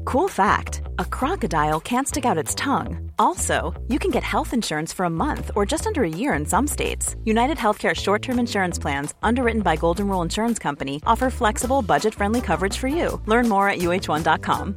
Cool fact, a crocodile can't stick out its tongue. Also, you can get health insurance for a month or just under a year in some states. United Healthcare short-term insurance plans, underwritten by Golden Rule Insurance Company, offer flexible, budget-friendly coverage for you. Learn more at uh1.com.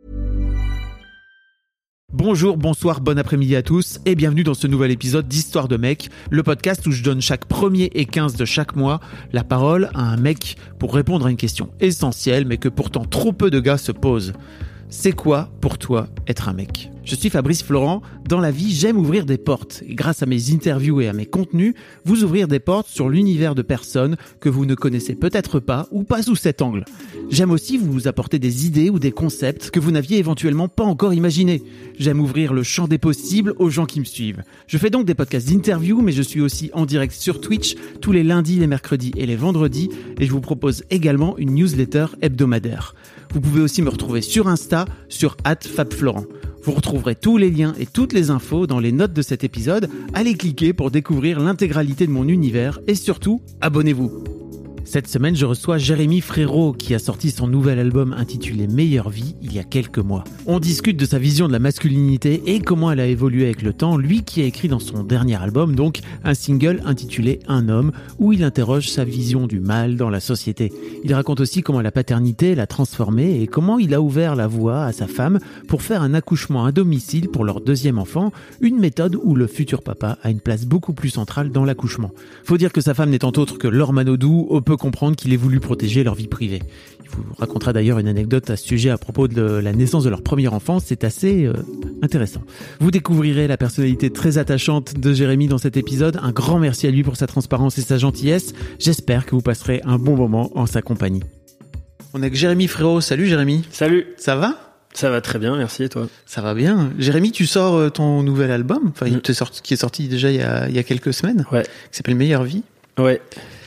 Bonjour, bonsoir, bon après-midi à tous et bienvenue dans ce nouvel épisode d'Histoire de mec, le podcast où je donne chaque 1er et 15 de chaque mois la parole à un mec pour répondre à une question essentielle mais que pourtant trop peu de gars se posent. C'est quoi pour toi être un mec ? Je suis Fabrice Florent. Dans la vie, j'aime ouvrir des portes. Et grâce à mes interviews et à mes contenus, vous ouvrir des portes sur l'univers de personnes que vous ne connaissez peut-être pas ou pas sous cet angle. J'aime aussi vous apporter des idées ou des concepts que vous n'aviez éventuellement pas encore imaginés. J'aime ouvrir le champ des possibles aux gens qui me suivent. Je fais donc des podcasts d'interviews, mais je suis aussi en direct sur Twitch tous les lundis, les mercredis et les vendredis. Et je vous propose également une newsletter hebdomadaire. Vous pouvez aussi me retrouver sur Insta, sur @fabflorent. Vous retrouverez tous les liens et toutes les infos dans les notes de cet épisode. Allez cliquer pour découvrir l'intégralité de mon univers et surtout, abonnez-vous. Cette semaine, je reçois Jérémy Frérot qui a sorti son nouvel album intitulé Meilleure vie il y a quelques mois. On discute de sa vision de la masculinité et comment elle a évolué avec le temps, lui qui a écrit dans son dernier album donc un single intitulé Un homme où il interroge sa vision du mal dans la société. Il raconte aussi comment la paternité l'a transformé et comment il a ouvert la voie à sa femme pour faire un accouchement à domicile pour leur deuxième enfant, une méthode où le futur papa a une place beaucoup plus centrale dans l'accouchement. Faut dire que sa femme n'étant autre que Laure Manodou, on peut comprendre qu'il ait voulu protéger leur vie privée. Il vous racontera d'ailleurs une anecdote à ce sujet à propos de la naissance de leur premier enfant, c'est assez intéressant. Vous découvrirez la personnalité très attachante de Jérémy dans cet épisode, un grand merci à lui pour sa transparence et sa gentillesse, j'espère que vous passerez un bon moment en sa compagnie. On est avec Jérémy Frérot, salut Jérémy. Salut. Ça va ? Ça va très bien, merci et toi ? Ça va bien. Jérémy, tu sors ton nouvel album, qui est sorti déjà il y a quelques semaines, ouais. Qui s'appelle Meilleure vie. Ouais.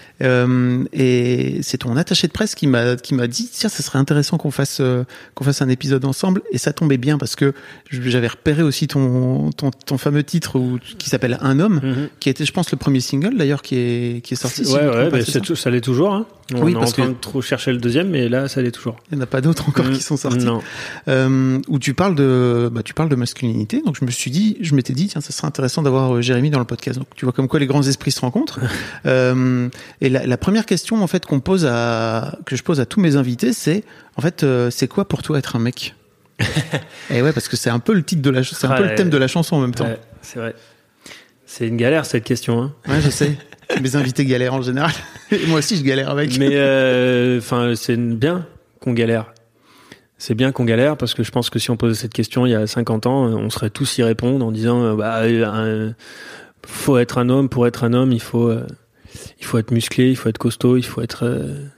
Et c'est ton attaché de presse qui m'a dit tiens, ça serait intéressant qu'on fasse un épisode ensemble, et ça tombait bien parce que j'avais repéré aussi ton fameux titre qui s'appelle Un homme, qui était je pense le premier single d'ailleurs qui est sorti. Ça l'est toujours hein. On est en train de trop chercher le deuxième, mais là ça l'est toujours. Il n'y en a pas d'autres encore qui sont sortis. Non. Où tu parles de masculinité, donc je m'étais dit tiens, ça serait intéressant d'avoir Jérémy dans le podcast. Donc tu vois comme quoi les grands esprits se rencontrent. Et la première question en fait que je pose à tous mes invités, c'est en fait c'est quoi pour toi être un mec? Et ouais, parce que c'est un peu le titre de c'est un peu le thème de la chanson en même temps. Ouais, c'est vrai. C'est une galère cette question hein. Ouais, je sais. Mes invités galèrent en général. Et moi aussi je galère avec. Mais c'est bien qu'on galère. C'est bien qu'on galère parce que je pense que si on posait cette question il y a 50 ans, on serait tous y répondre en disant faut être un homme, pour être un homme, il faut être musclé, il faut être costaud, il faut être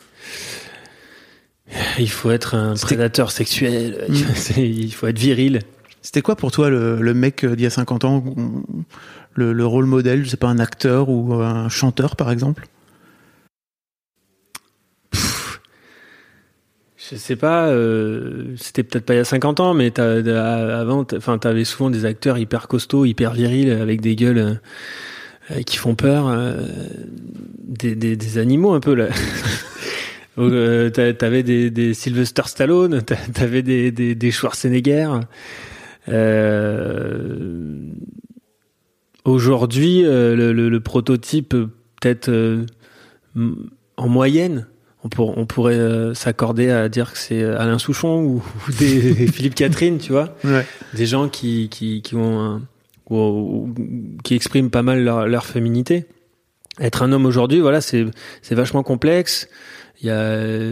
un prédateur sexuel, il faut être viril. C'était quoi pour toi le mec d'il y a 50 ans, le rôle modèle, je sais pas, un acteur ou un chanteur par exemple? Je sais pas, c'était peut-être pas il y a 50 ans, mais avant, t'avais souvent des acteurs hyper costauds, hyper virils, avec des gueules qui font peur, des animaux un peu là. T'avais des Sylvester Stallone, t'avais des Schwarzenegger. Aujourd'hui, le prototype peut-être en moyenne, on pourrait s'accorder à dire que c'est Alain Souchon ou des Philippe Catherine, tu vois, ouais. Des gens qui ont qui expriment pas mal leur féminité. Être un homme aujourd'hui, voilà, c'est vachement complexe. Il y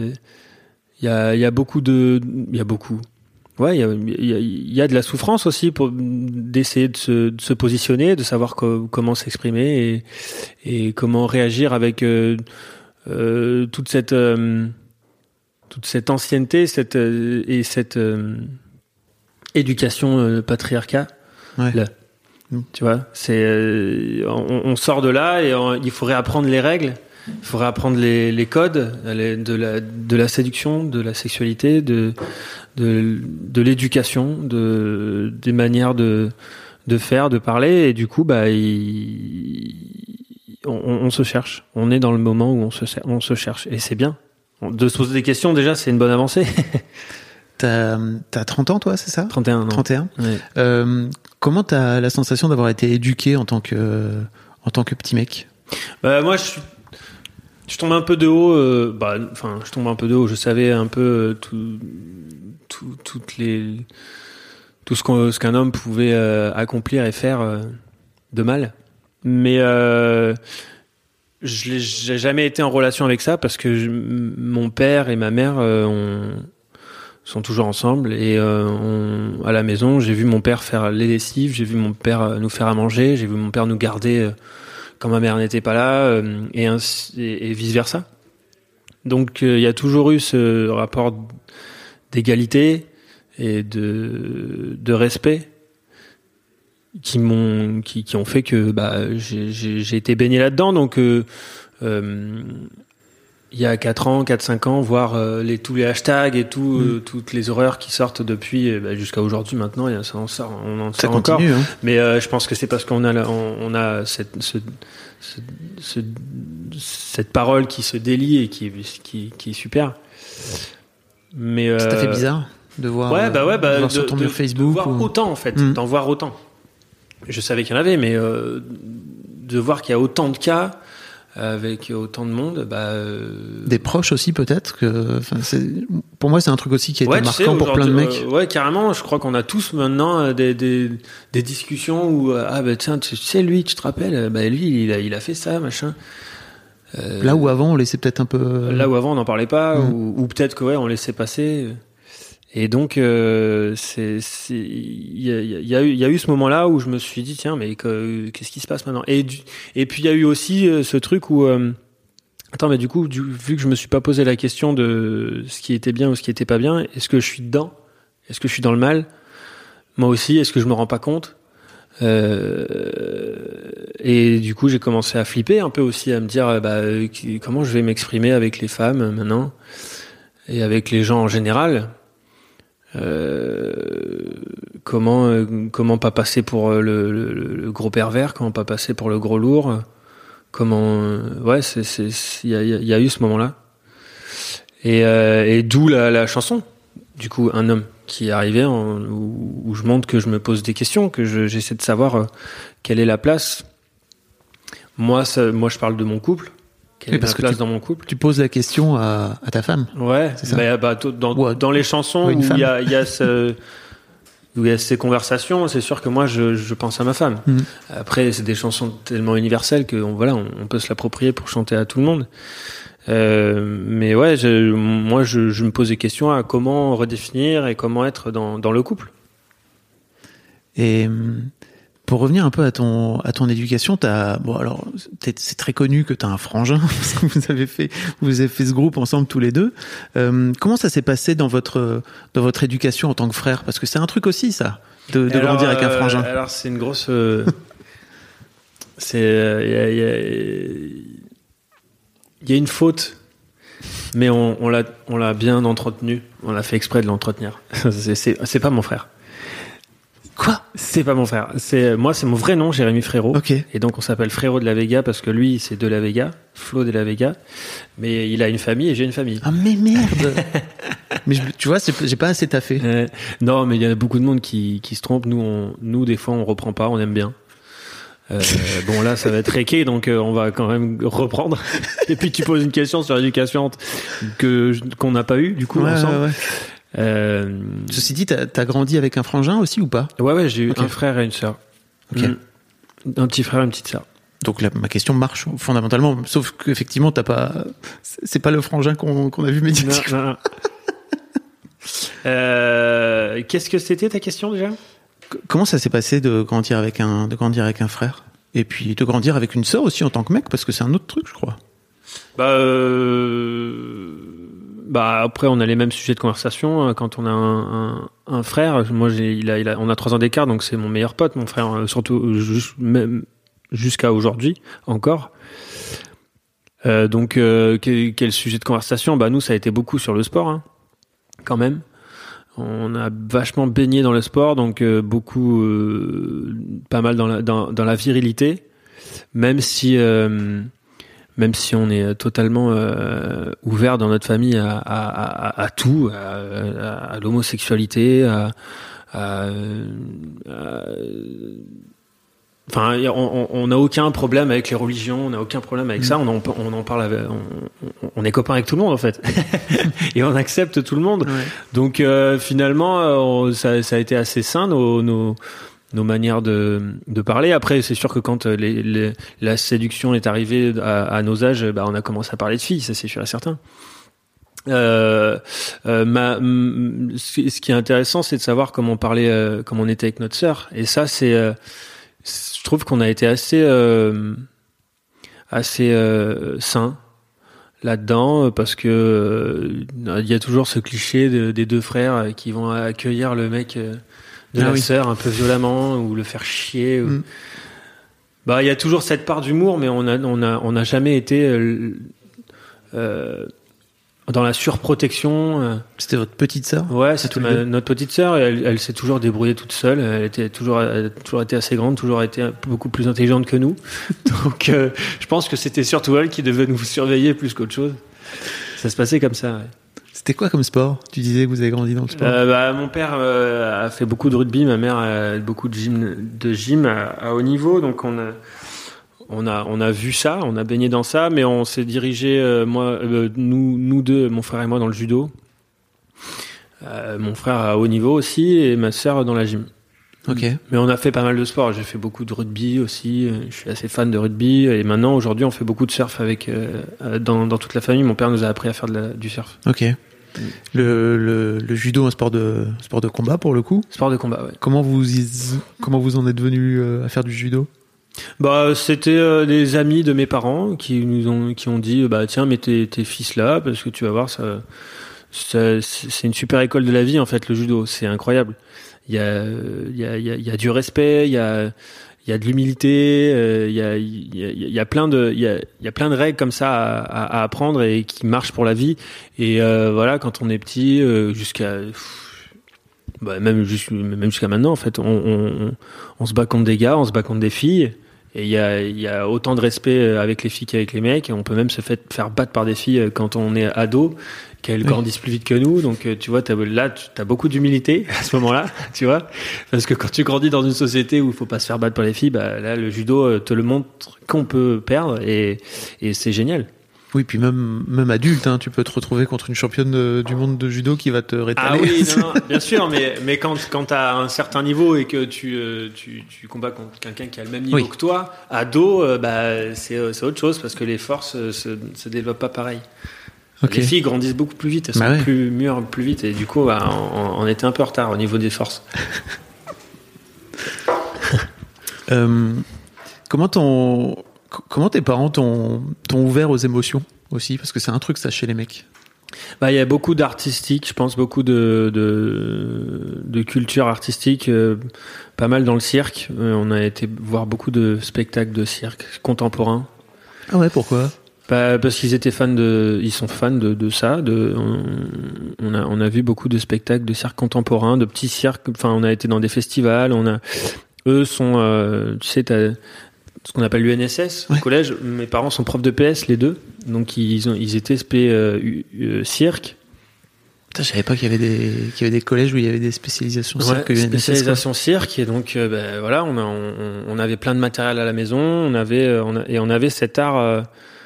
a beaucoup. Ouais, il y a de la souffrance aussi d'essayer de se positionner, de savoir comment s'exprimer et comment réagir avec toute cette ancienneté, cette éducation patriarcat. Ouais. Là. Tu vois, on sort de là et il faut réapprendre les règles, il faut réapprendre les codes de la séduction, de la sexualité, de l'éducation, des manières de faire, de parler, et du coup on se cherche. On est dans le moment où on se cherche, et c'est bien. De se poser des questions déjà, c'est une bonne avancée. T'as 30 ans, toi, c'est ça? 31 ans. 31. Ouais. Comment t'as la sensation d'avoir été éduqué en tant que petit mec? Moi, je tombe un peu de haut. Je tombe un peu de haut. Je savais un peu tout ce qu'un homme pouvait accomplir et faire de mal. Mais j'ai jamais été en relation avec ça parce que mon père et ma mère sont toujours ensemble et à la maison, j'ai vu mon père faire les lessives, j'ai vu mon père nous faire à manger, j'ai vu mon père nous garder quand ma mère n'était pas là et vice versa. Donc il y a toujours eu ce rapport d'égalité et de respect qui ont fait que j'ai été baigné là-dedans. Donc il y a 4-5 ans, voir tous les hashtags et toutes les horreurs qui sortent depuis jusqu'à aujourd'hui maintenant, on en sort encore. Continue, hein. Mais je pense que c'est parce qu'on a cette parole qui se délie et qui est super. Mais ça t'a fait bizarre de voir, de voir sur ton mur Facebook, de voir autant en fait, d'en voir autant. Je savais qu'il y en avait, mais de voir qu'il y a autant de cas avec autant de monde, des proches aussi peut-être que, pour moi c'est un truc aussi qui a été marquant pour plein de mecs. Ouais, carrément. Je crois qu'on a tous maintenant des discussions où tiens, tu sais, lui, tu te rappelles, lui il a fait ça, machin. Là où avant on laissait peut-être un peu. Là où avant on n'en parlait pas, ou peut-être que on laissait passer. Et donc il y a eu ce moment-là où je me suis dit tiens, mais qu'est-ce qui se passe maintenant? Et puis il y a eu aussi ce truc où attends, mais du coup vu que je me suis pas posé la question de ce qui était bien ou ce qui était pas bien, est-ce que je suis dedans? Est-ce que je suis dans le mal? Moi aussi, est-ce que je me rends pas compte? Et du coup j'ai commencé à flipper un peu aussi, à me dire comment je vais m'exprimer avec les femmes maintenant et avec les gens en général. Comment pas passer pour le gros pervers, comment pas passer pour le gros lourd, comment il y a eu ce moment-là et d'où la chanson, du coup un homme qui est arrivé où je montre que je me pose des questions, que j'essaie de savoir quelle est la place. Moi je parle de mon couple. Quelle est la place dans mon couple? Tu poses la question à ta femme. Ouais, c'est ça. Dans les chansons où il y a ces conversations, c'est sûr que moi je pense à ma femme. Après, c'est des chansons tellement universelles que on peut se l'approprier pour chanter à tout le monde. Mais ouais, moi je me pose des questions à comment redéfinir et comment être dans le couple. Et pour revenir un peu à ton éducation, c'est très connu que tu as un frangin, parce que vous avez fait ce groupe ensemble tous les deux. Comment ça s'est passé dans votre éducation en tant que frère? Parce que c'est un truc aussi, ça, de grandir avec un frangin. Alors c'est une grosse... il y a une faute, mais on l'a bien entretenu. On a fait exprès de l'entretenir. C'est pas mon frère. Quoi? C'est pas mon frère. C'est mon vrai nom, Jérémy Frérot. Okay. Et donc on s'appelle Frérot de la Vega parce que lui c'est de la Vega, Flo de la Vega. Mais il a une famille et j'ai une famille. Ah mais merde. Mais tu vois, j'ai pas assez taffé. Non, mais il y a beaucoup de monde qui se trompe. Nous des fois on reprend pas, on aime bien. Bon là ça va être réqué, donc on va quand même reprendre. Et puis tu poses une question sur l'éducation qu'on n'a pas eu du coup ensemble. Ouais. Ceci dit, t'as grandi avec un frangin aussi ou pas? Ouais, j'ai eu un frère et une sœur. Okay. Un petit frère et une petite sœur. Donc ma question marche fondamentalement, sauf qu'effectivement c'est pas le frangin qu'on a vu médiatiquement. Non. Qu'est-ce que c'était ta question déjà? Comment ça s'est passé de grandir avec un frère et puis de grandir avec une sœur aussi en tant que mec, parce que c'est un autre truc, je crois. Après on a les mêmes sujets de conversation quand on a un frère. Moi on a 3 ans d'écart, donc c'est mon meilleur pote, mon frère, surtout même jusqu'à aujourd'hui encore. Donc quel sujet de conversation? Nous ça a été beaucoup sur le sport, quand même. On a vachement baigné dans le sport, donc beaucoup pas mal dans la virilité, même si même si on est totalement ouvert dans notre famille à tout, à l'homosexualité, enfin, on n'a aucun problème avec les religions, on n'a aucun problème avec ça. On en parle, on est copains avec tout le monde en fait, et on accepte tout le monde. Ouais. Donc finalement, ça a été assez sain nos manières de parler. Après, c'est sûr que quand la séduction est arrivée à nos âges, on a commencé à parler de filles, ça c'est sûr et certain. Ce qui est intéressant, c'est de savoir comment on parlait, comment on était avec notre sœur. Et ça, je trouve qu'on a été assez sain là-dedans, parce que il y a toujours ce cliché des deux frères qui vont accueillir le mec de la sœur un peu violemment, ou le faire chier. Il y a toujours cette part d'humour, mais on a jamais été dans la surprotection. C'était votre petite sœur? Ouais, c'était notre petite sœur. Elle s'est toujours débrouillée toute seule. Elle a toujours été assez grande, toujours été beaucoup plus intelligente que nous. Donc, je pense que c'était surtout elle qui devait nous surveiller plus qu'autre chose. Ça se passait comme ça. Ouais. C'était quoi comme sport? Tu disais que vous avez grandi dans le sport. Mon père a fait beaucoup de rugby, ma mère a beaucoup de gym à haut niveau. Donc on a vu ça, on a baigné dans ça, mais on s'est dirigé, nous deux, mon frère et moi, dans le judo. Mon frère à haut niveau aussi, et ma sœur dans la gym. Ok. Mais on a fait pas mal de sports. J'ai fait beaucoup de rugby aussi. Je suis assez fan de rugby. Et maintenant, aujourd'hui, on fait beaucoup de surf dans toute la famille. Mon père nous a appris à faire du surf. Ok. Le judo, un sport de combat pour le coup. Sport de combat, ouais. Comment vous en êtes venu à faire du judo? C'était des amis de mes parents qui ont dit tiens, mets tes fils là, parce que tu vas voir, ça c'est une super école de la vie en fait, le judo. C'est incroyable. Il y a du respect, il y a de l'humilité, il y a plein de règles comme ça à apprendre et qui marchent pour la vie. Et voilà, quand on est petit, même jusqu'à maintenant en fait, on se bat contre des gars, on se bat contre des filles. Et il y a autant de respect avec les filles qu'avec les mecs. On peut même se faire battre par des filles quand on est ado, qu'elles grandissent plus vite que nous. Donc tu vois, t'as beaucoup d'humilité à ce moment-là, tu vois, parce que quand tu grandis dans une société où il faut pas se faire battre par les filles, là le judo te le montre qu'on peut perdre, et c'est génial. Oui, puis même adulte, hein, tu peux te retrouver contre une championne du monde de judo qui va te rétaler. Ah oui, non, bien sûr, mais quand t'as un certain niveau et que tu combats contre quelqu'un qui a le même niveau que toi, ado, c'est autre chose, parce que les forces se développent pas pareil. Okay. Les filles grandissent beaucoup plus vite, elles sont plus mûres plus vite, et du coup, on était un peu en retard au niveau des forces. Comment tes parents t'ont ouvert aux émotions aussi? Parce que c'est un truc, ça, chez les mecs. Il y a beaucoup d'artistique, je pense, beaucoup de culture artistique, pas mal dans le cirque. On a été voir beaucoup de spectacles de cirque contemporains. Ah ouais, pourquoi? Parce qu'ils étaient ils sont fans de ça. On a vu beaucoup de spectacles de cirque contemporain, de petits cirques. Enfin, on a été dans des festivals. Eux sont, tu sais, t'as ce qu'on appelle l'UNSS au collège. Mes parents sont profs de PS, les deux. Donc ils étaient cirque. Putain, je savais pas qu'il y avait des collèges où il y avait des spécialisations cirque. Spécialisation cirque, et donc voilà, on avait plein de matériel à la maison. On avait cet art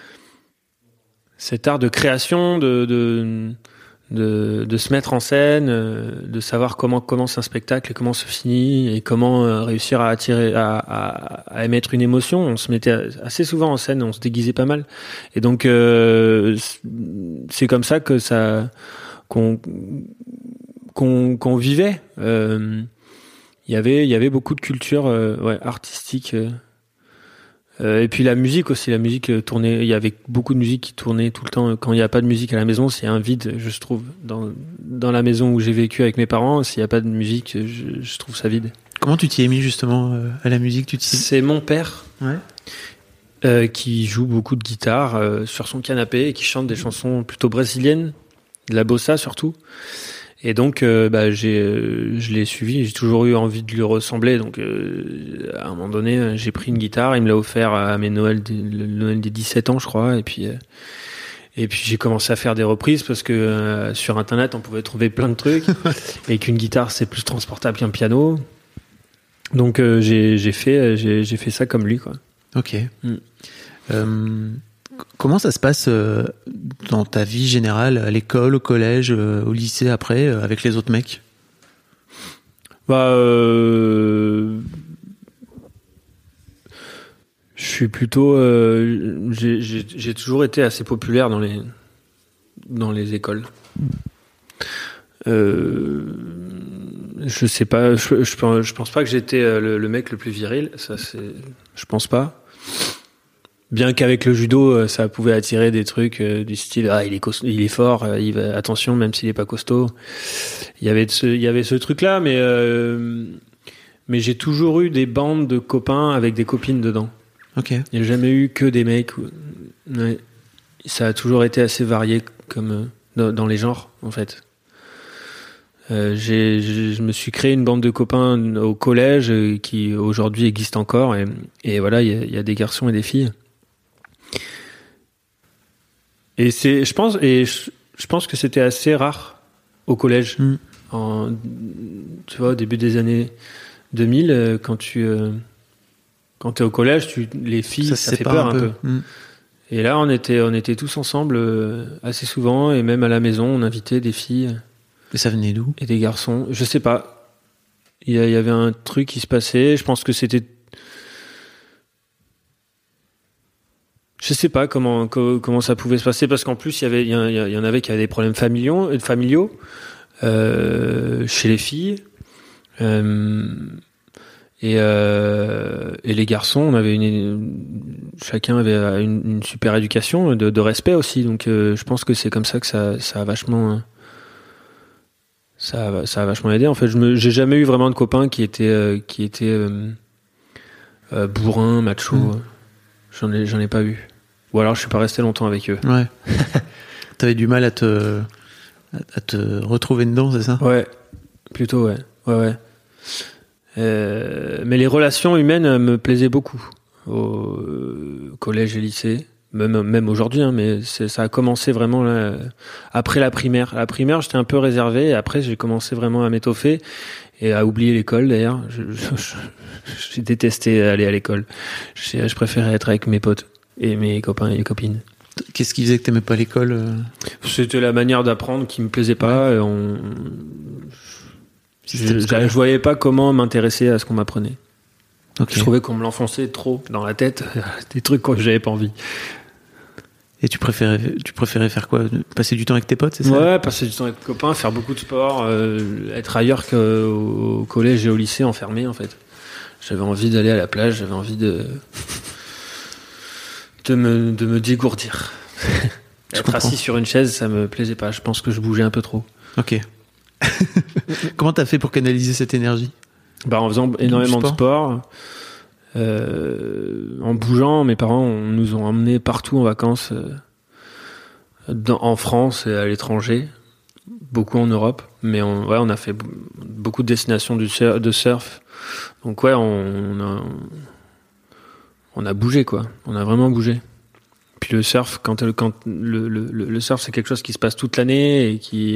de création, de se mettre en scène, de savoir comment commence un spectacle et comment se finit, et comment réussir à attirer, à émettre une émotion. On se mettait assez souvent en scène, on se déguisait pas mal, et donc c'est comme ça que qu'on vivait. Il y avait beaucoup de culture artistique. Et puis la musique aussi, tournait. Il y avait beaucoup de musique qui tournait tout le temps. Quand il n'y a pas de musique à la maison, c'est un vide, je trouve. Dans la maison où j'ai vécu avec mes parents, s'il n'y a pas de musique, je trouve ça vide. Comment tu t'y es mis justement à la musique? C'est mon père qui joue beaucoup de guitare sur son canapé et qui chante des chansons plutôt brésiliennes, de la bossa surtout. Et donc, je l'ai suivi. J'ai toujours eu envie de lui ressembler. Donc, à un moment donné, j'ai pris une guitare. Il me l'a offert à le Noël des 17 ans, je crois. Et puis j'ai commencé à faire des reprises parce que sur Internet, on pouvait trouver plein de trucs. Et qu'une guitare, c'est plus transportable qu'un piano. Donc, j'ai fait ça comme lui, quoi. Ok. Comment ça se passe dans ta vie générale, à l'école, au collège, au lycée après, avec les autres mecs? Je suis plutôt... j'ai toujours été assez populaire dans les écoles. Je sais pas, je pense pas que j'étais le mec le plus viril, ça je pense pas. Bien qu'avec le judo, ça pouvait attirer des trucs du style il est fort, attention même s'il est pas costaud. Il y avait ce truc là, mais j'ai toujours eu des bandes de copains avec des copines dedans. Ok. Il n'y a jamais eu que des mecs. Ouais. Ça a toujours été assez varié comme dans les genres en fait. Je me suis créé une bande de copains au collège qui aujourd'hui existe encore et voilà, il y a des garçons et des filles. Et je pense que c'était assez rare au collège. Tu vois, au début des années 2000, quand t'es au collège, les filles, ça fait peur un peu. Et là, on était tous ensemble assez souvent, et même à la maison, on invitait des filles. Et ça venait d'où? Et des garçons. Je sais pas. Il y avait un truc qui se passait. Je pense que c'était. Je sais pas comment ça pouvait se passer, parce qu'en plus il y en avait qui avaient des problèmes familiaux chez les filles, et les garçons, on avait chacun avait une super éducation de respect aussi, donc je pense que c'est comme ça que ça a vachement aidé. En fait, j'ai jamais eu vraiment de copains qui étaient bourrins, machos. J'en ai pas eu. Ou alors je suis pas resté longtemps avec eux. Ouais. T'avais du mal à te retrouver dedans, c'est ça? Ouais, plutôt, ouais. Mais les relations humaines me plaisaient beaucoup au collège et lycée, même aujourd'hui, hein, mais ça a commencé vraiment là, après la primaire. À la primaire, j'étais un peu réservé, et après j'ai commencé vraiment à m'étoffer et à oublier l'école. D'ailleurs, j'ai détesté aller à l'école. Je préférais être avec mes potes et mes copains et les copines. Qu'est-ce qui faisait que t'aimais pas l'école? C'était la manière d'apprendre qui me plaisait pas. Je voyais pas comment m'intéresser à ce qu'on m'apprenait. Okay. Je trouvais qu'on me l'enfonçait trop dans la tête, des trucs que j'avais pas envie. Et tu préférais faire quoi? Passer du temps avec tes potes, c'est ça? Ouais, passer du temps avec mes copains, faire beaucoup de sport, être ailleurs qu'au collège et au lycée, enfermé en fait. J'avais envie d'aller à la plage, j'avais envie de me dégourdir. Être assis sur une chaise, ça me plaisait pas. Je pense que je bougeais un peu trop. Ok. Comment t'as fait pour canaliser cette énergie? En faisant énormément de sport. En bougeant. Mes parents nous ont emmenés partout en vacances, en France et à l'étranger, beaucoup en Europe, mais on a fait beaucoup de destinations de surf. Donc ouais, on a bougé, quoi. On a vraiment bougé. Puis le surf, le surf, c'est quelque chose qui se passe toute l'année et qui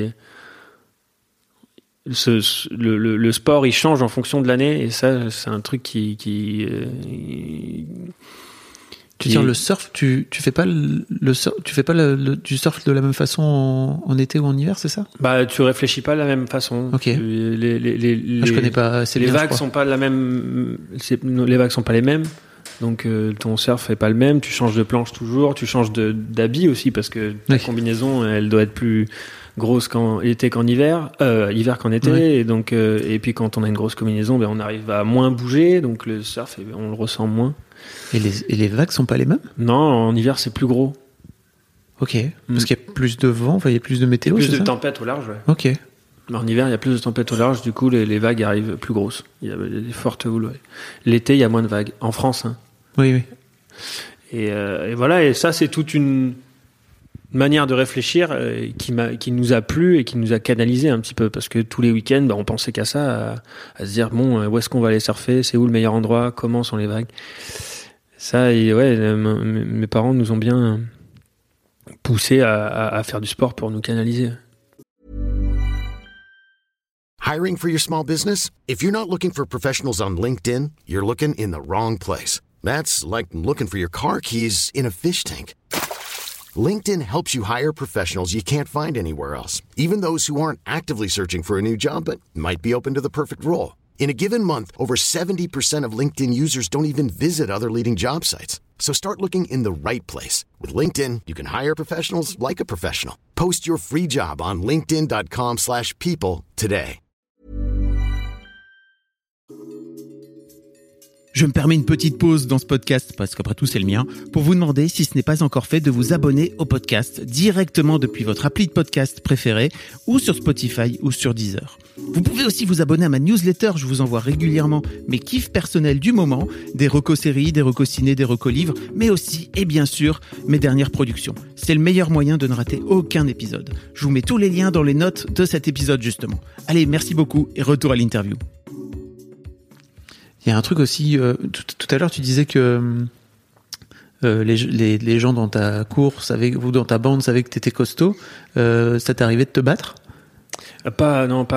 le sport, il change en fonction de l'année, et ça, c'est un truc qui tu veux dire, le surf, tu fais pas du surf de la même façon en été ou en hiver, c'est ça? Tu réfléchis pas de la même façon. Ok. Je connais pas assez bien. Les vagues sont pas la même. Les vagues sont pas les mêmes. Donc ton surf est pas le même. Tu changes de planche toujours. Tu changes d'habit aussi, parce que ta combinaison, elle doit être plus grosse qu'en été qu'en hiver, hiver qu'en été. Ouais. Et donc et puis quand on a une grosse combinaison, on arrive à moins bouger. Donc le surf, on le ressent moins. Et les vagues sont pas les mêmes? Non, en hiver c'est plus gros. Ok. Parce qu'il y a plus de vent, il y a plus de météo. Plus de tempêtes au large. Ouais. Ok. En hiver, il y a plus de tempêtes au large. Du coup, les vagues arrivent plus grosses. Il y a des fortes houles. Ouais. L'été, il y a moins de vagues. En France, hein. Oui. Et voilà. Et ça, c'est toute une manière de réfléchir qui nous a plu et qui nous a canalisé un petit peu, parce que tous les week-ends, on pensait qu'à ça, à se dire bon, où est-ce qu'on va aller surfer, c'est où le meilleur endroit, comment sont les vagues. Ça, et mes parents nous ont bien poussé à faire du sport pour nous canaliser. Hiring for your small business? If you're not looking for professionals on LinkedIn, you're looking in the wrong place. That's like looking for your car keys in a fish tank. LinkedIn helps you hire professionals you can't find anywhere else, even those who aren't actively searching for a new job but might be open to the perfect role. In a given month, over 70% of LinkedIn users don't even visit other leading job sites. So start looking in the right place. With LinkedIn, you can hire professionals like a professional. Post your free job on linkedin.com/people today. Je me permets une petite pause dans ce podcast, parce qu'après tout c'est le mien, pour vous demander, si ce n'est pas encore fait, de vous abonner au podcast directement depuis votre appli de podcast préférée, ou sur Spotify ou sur Deezer. Vous pouvez aussi vous abonner à ma newsletter, je vous envoie régulièrement mes kiffs personnels du moment, des recos séries, des recos ciné, des recos livres, mais aussi, et bien sûr, mes dernières productions. C'est le meilleur moyen de ne rater aucun épisode. Je vous mets tous les liens dans les notes de cet épisode justement. Allez, merci beaucoup et retour à l'interview. Il y a un truc aussi, tout à l'heure tu disais que les gens dans ta course, ou dans ta bande savaient que t'étais costaud. Ça t'est arrivé de te battre ? Pas dans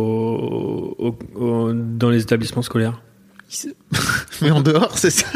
les établissements scolaires. Mais en dehors, c'est ça.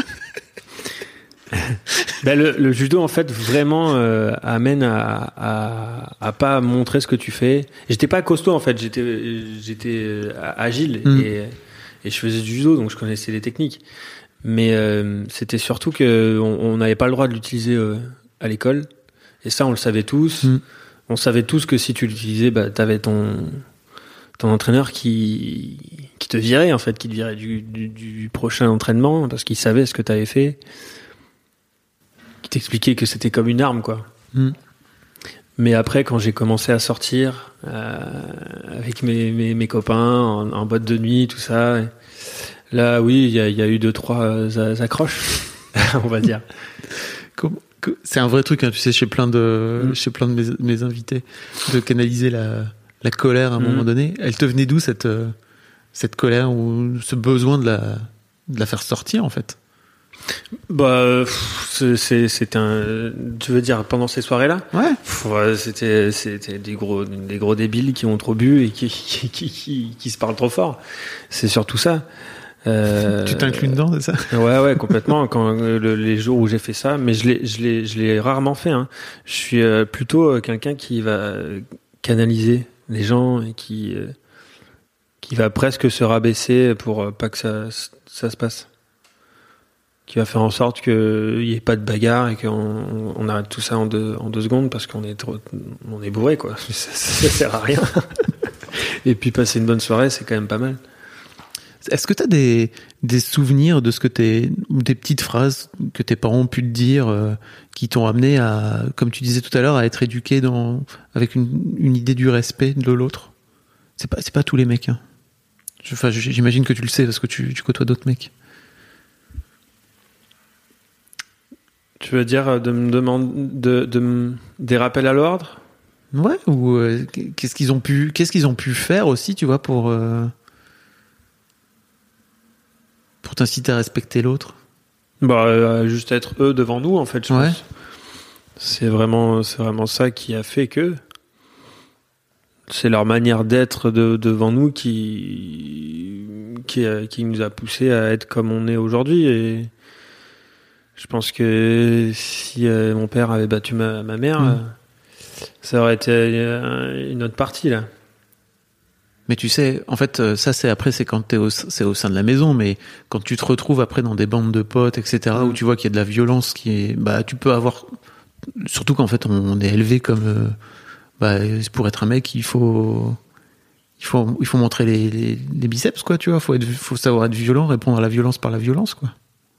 Le judo en fait vraiment amène à pas montrer ce que tu fais. J'étais pas costaud en fait, j'étais agile et je faisais du judo, donc je connaissais les techniques. Mais c'était surtout que on n'avait pas le droit de l'utiliser à l'école. Et ça, on le savait tous. On savait tous que si tu l'utilisais, t'avais ton entraîneur qui te virait en fait, qui te virait du prochain entraînement, parce qu'il savait ce que t'avais fait, qui t'expliquait que c'était comme une arme, quoi. Mais après, quand j'ai commencé à sortir avec mes copains en boîte de nuit, tout ça, là, oui, il y a eu 2-3 accroches, on va dire. C'est un vrai truc, hein, tu sais, chez plein de mes invités, de canaliser la colère à un moment donné. Elle te venait d'où cette colère ou ce besoin de la faire sortir en fait? C'est tu veux dire pendant ces soirées-là? Ouais. C'était des gros débiles qui ont trop bu et qui se parlent trop fort. C'est surtout ça. Tu t'inclus dedans, c'est ça? Ouais, complètement. Quand les jours où j'ai fait ça, mais je l'ai rarement fait. Hein. Je suis plutôt quelqu'un qui va canaliser les gens et qui va presque se rabaisser pour pas que ça se passe. Qui va faire en sorte qu'il n'y ait pas de bagarre et qu'on arrête tout ça en deux secondes parce qu'on est bourré, quoi. Ça sert à rien. Et puis passer une bonne soirée, c'est quand même pas mal. Est-ce que tu as des souvenirs de des petites phrases que tes parents ont pu te dire qui t'ont amené à, comme tu disais tout à l'heure, à être éduqué avec une idée du respect de l'autre? C'est pas tous les mecs. Hein. J'imagine que tu le sais parce que tu côtoies d'autres mecs. Tu veux dire de me demander des rappels à l'ordre? Ouais, ou qu'est-ce qu'ils ont pu faire aussi, tu vois, pour t'inciter à respecter l'autre? Juste être eux devant nous, en fait, je pense. C'est vraiment ça qui a fait que c'est leur manière d'être devant nous qui nous a poussé à être comme on est aujourd'hui. Et je pense que si mon père avait battu ma mère, ça aurait été une autre partie, là. Mais tu sais, en fait, ça c'est quand c'est au sein de la maison, mais quand tu te retrouves après dans des bandes de potes, etc., où tu vois qu'il y a de la violence tu peux avoir, surtout qu'en fait on est élevé comme, pour être un mec, il faut montrer les biceps, quoi, tu vois, faut savoir être violent, répondre à la violence par la violence, quoi.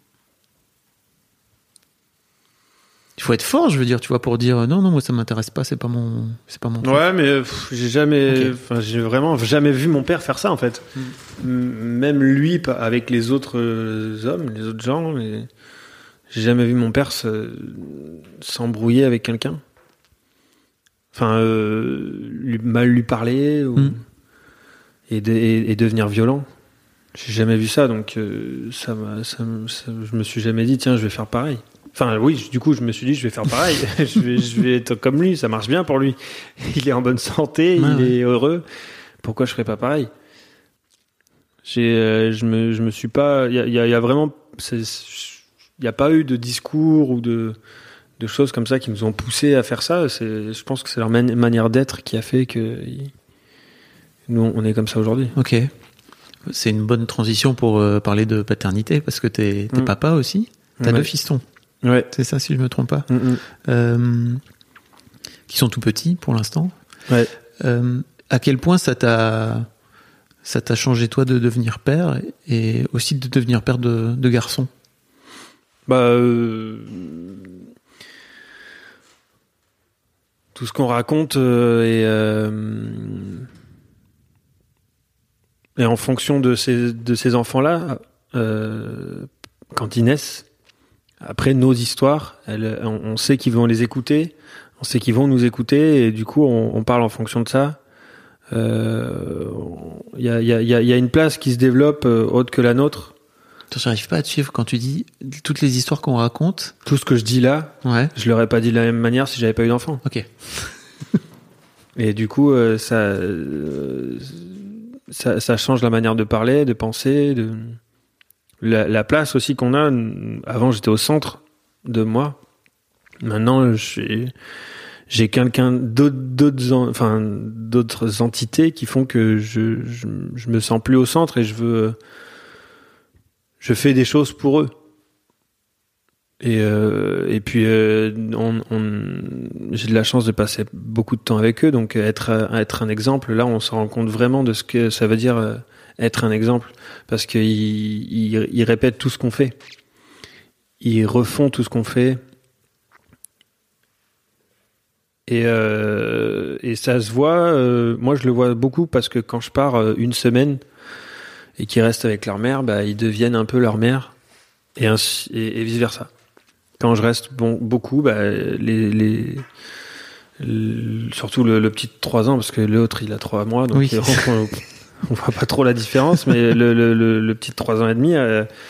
Il faut être fort, je veux dire, tu vois, pour dire non, moi ça m'intéresse pas, c'est pas mon truc. Ouais, mais j'ai vraiment jamais vu mon père faire ça en fait. Même lui, avec les autres hommes, les autres gens, j'ai jamais vu mon père s'embrouiller avec quelqu'un. Enfin, mal lui parler et devenir violent. J'ai jamais vu ça, donc je me suis jamais dit tiens, je vais faire pareil. Enfin oui, du coup je me suis dit je vais faire pareil. je vais être comme lui, ça marche bien pour lui. Il est en bonne santé, il est heureux. Pourquoi je ferais pas pareil? Je me suis pas. Il y a vraiment. Il n'y a pas eu de discours ou de choses comme ça qui nous ont poussé à faire ça. Je pense que c'est leur manière d'être qui a fait que nous on est comme ça aujourd'hui. Ok. C'est une bonne transition pour parler de paternité parce que t'es papa aussi. T'as 2 fistons. Ouais. C'est ça, si je me trompe pas. Qui sont tout petits pour l'instant. Ouais. À quel point ça t'a changé toi de devenir père et aussi de devenir père de garçons? Tout ce qu'on raconte et en fonction de ces enfants-là, quand ils naissent, après nos histoires, on sait qu'ils vont les écouter, on sait qu'ils vont nous écouter, et du coup on parle en fonction de ça. Il y a une place qui se développe autre que la nôtre. J'arrive pas à te suivre quand tu dis toutes les histoires qu'on raconte. Tout ce que je dis là, je l'aurais pas dit de la même manière si j'avais pas eu d'enfant. Ok. Et du coup, ça change la manière de parler, de penser, la place aussi qu'on a. Avant, j'étais au centre de moi. Maintenant, j'ai quelqu'un d'autres entités qui font que je me sens plus au centre et je fais des choses pour eux. Et puis j'ai de la chance de passer beaucoup de temps avec eux, donc être un exemple. Là, on se rend compte vraiment de ce que ça veut dire être un exemple, parce qu'ils répètent tout ce qu'on fait, ils refont tout ce qu'on fait, et ça se voit. Moi, je le vois beaucoup parce que quand je pars une semaine et qu'ils restent avec leur mère, ils deviennent un peu leur mère, et vice versa. Quand je reste beaucoup, surtout le petit de 3 ans, parce que l'autre il a 3 mois, donc oui. on voit pas trop la différence, mais le petit de 3 ans et demi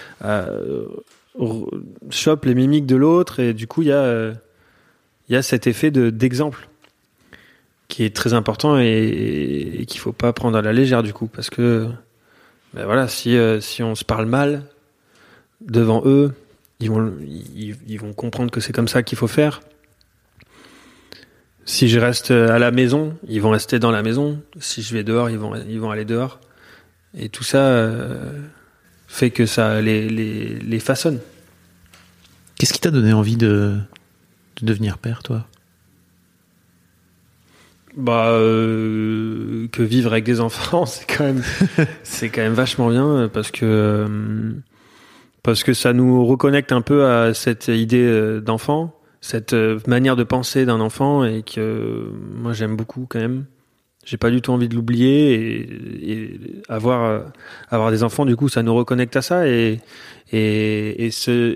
chope les mimiques de l'autre, et du coup il y a cet effet d'exemple qui est très important et qu'il faut pas prendre à la légère du coup, parce que si on se parle mal devant eux, ils vont comprendre que c'est comme ça qu'il faut faire. Si je reste à la maison, ils vont rester dans la maison. Si je vais dehors, ils vont aller dehors. Et tout ça fait que ça les façonne. Qu'est-ce qui t'a donné envie de devenir père, toi? Que vivre avec des enfants, c'est quand même vachement bien, parce que ça nous reconnecte un peu à cette idée d'enfant, cette manière de penser d'un enfant, et que moi j'aime beaucoup quand même. J'ai pas du tout envie de l'oublier, et avoir des enfants, du coup ça nous reconnecte à ça, et puis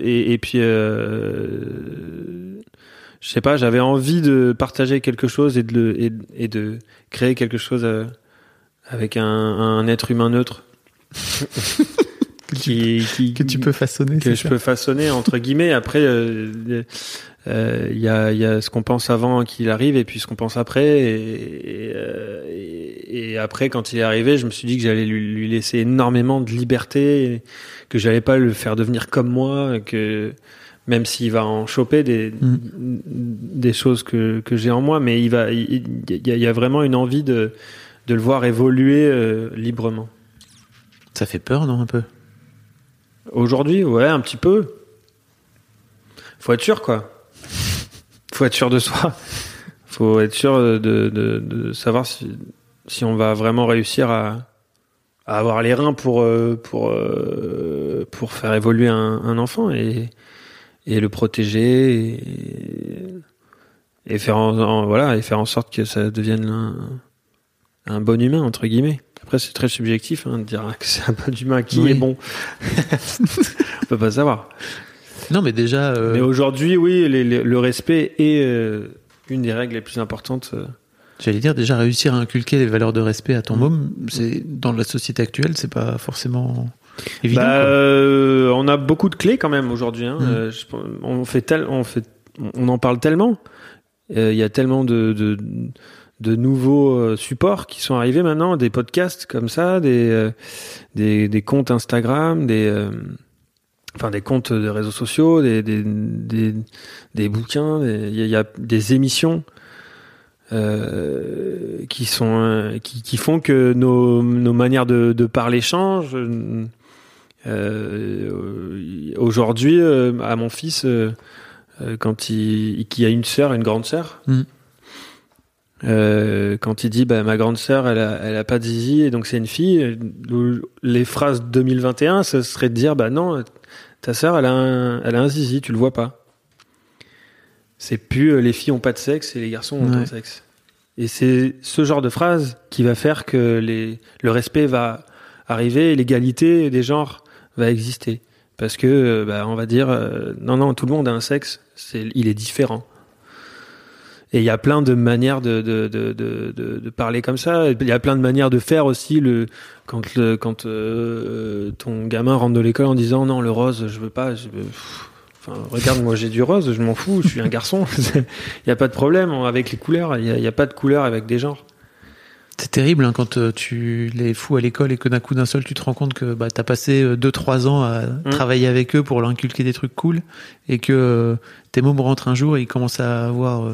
je sais pas, j'avais envie de partager quelque chose et de créer quelque chose avec un être humain neutre. que tu peux façonner, peux façonner entre guillemets. Après il y a ce qu'on pense avant qu'il arrive, et puis ce qu'on pense après, et après quand il est arrivé, je me suis dit que j'allais lui laisser énormément de liberté, que j'allais pas le faire devenir comme moi, que même s'il va en choper des choses que j'ai en moi, mais il y a vraiment une envie de le voir évoluer librement. Ça fait peur, non, un peu? Aujourd'hui, ouais, un petit peu. Faut être sûr, quoi. Faut être sûr de soi. Faut être sûr de savoir si on va vraiment réussir à avoir les reins pour faire évoluer un enfant, et le protéger, et faire en sorte que ça devienne un bon humain, entre guillemets. Après, c'est très subjectif de dire que c'est un bon humain qui est bon. On peut pas savoir. Non, mais déjà. Mais aujourd'hui, oui, le respect est une des règles les plus importantes J'allais dire, déjà réussir à inculquer les valeurs de respect à ton môme, c'est dans la société actuelle, c'est pas forcément évident. On a beaucoup de clés quand même aujourd'hui. On en parle tellement. Il y a tellement de nouveaux supports qui sont arrivés maintenant, des podcasts comme ça, des comptes Instagram, des comptes de réseaux sociaux, des bouquins, il y a des émissions qui font que nos manières de parler changent. Aujourd'hui, à mon fils, quand qui a une grande sœur, quand il dit ma grande sœur elle a pas de zizi et donc c'est une fille, les phrases 2021 ça serait de dire non, ta sœur elle a un zizi, tu le vois pas. C'est plus les filles ont pas de sexe et les garçons ont un sexe. Et c'est ce genre de phrase qui va faire que le respect va arriver et l'égalité des genres va exister. Parce que, on va dire, non, tout le monde a un sexe, il est différent. Et il y a plein de manières de parler comme ça. Il y a plein de manières de faire aussi. Quand ton gamin rentre de l'école en disant non, le rose, je veux pas. Regarde, moi j'ai du rose, je m'en fous, je suis un garçon. Il y a pas de problème avec les couleurs. Il y a pas de couleur avec des genres. C'est terrible quand tu les fous à l'école et que d'un coup d'un seul tu te rends compte que t'as passé 2-3 ans à travailler avec eux pour leur inculquer des trucs cool et que tes mômes rentrent un jour et ils commencent à avoir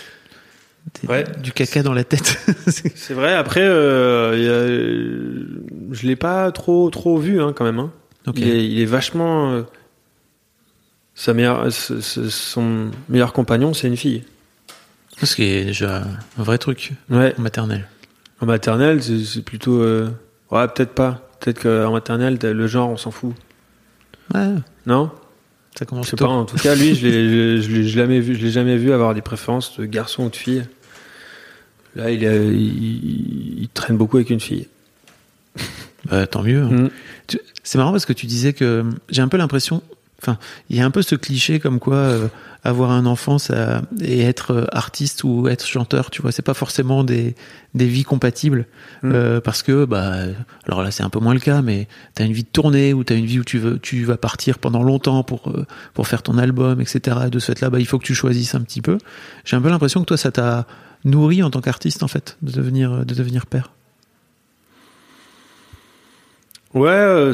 du caca dans la tête. C'est vrai. Après, je l'ai pas trop vu quand même. Hein. Okay. Il est vachement son meilleur compagnon, c'est une fille. Ce qui est déjà un vrai truc en maternelle. En maternelle, c'est plutôt... peut-être pas. Peut-être qu'en maternelle, le genre, on s'en fout. Ouais. Non ? Ça commence je sais pas, en tout cas, lui, je l'ai jamais vu avoir des préférences de garçon ou de fille. Là, il traîne beaucoup avec une fille. Tant mieux. C'est marrant parce que tu disais que j'ai un peu l'impression... il y a un peu ce cliché comme quoi avoir un enfant et être artiste ou être chanteur, tu vois, c'est pas forcément des vies compatibles parce que alors là c'est un peu moins le cas, mais t'as une vie de tournée ou t'as une vie où tu vas partir pendant longtemps pour faire ton album, etc. Et de ce fait là, il faut que tu choisisses un petit peu. J'ai un peu l'impression que toi ça t'a nourri en tant qu'artiste en fait de devenir père. Ouais,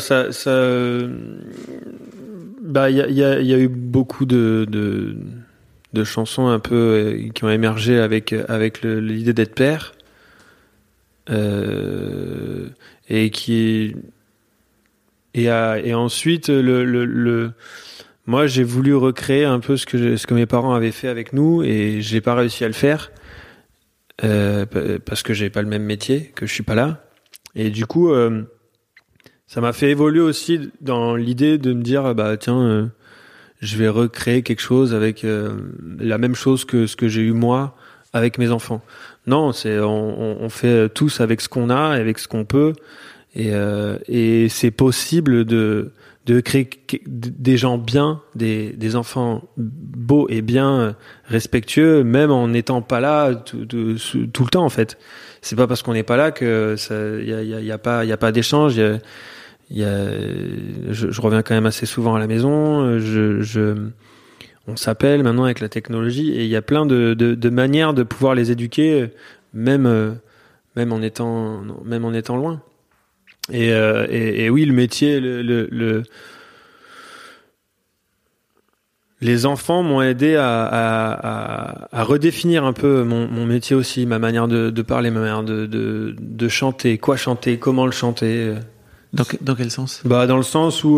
il y a eu beaucoup de chansons un peu qui ont émergé avec l'idée d'être père, et ensuite moi j'ai voulu recréer un peu ce que mes parents avaient fait avec nous et j'ai pas réussi à le faire parce que j'ai pas le même métier, que je suis pas là, et du coup ça m'a fait évoluer aussi dans l'idée de me dire je vais recréer quelque chose avec la même chose que ce que j'ai eu moi avec mes enfants. Non, on fait tous avec ce qu'on a, avec ce qu'on peut, et c'est possible de créer des gens bien, des enfants beaux et bien respectueux, même en n'étant pas là tout le temps en fait. C'est pas parce qu'on n'est pas là que y a pas d'échange. Je reviens quand même assez souvent à la maison. On s'appelle maintenant avec la technologie et il y a plein de manières de pouvoir les éduquer, même en étant loin. Et oui, le métier, les enfants m'ont aidé à redéfinir un peu mon métier aussi, ma manière de parler, ma manière de chanter, quoi chanter, comment le chanter. Dans quel sens ? Dans le sens où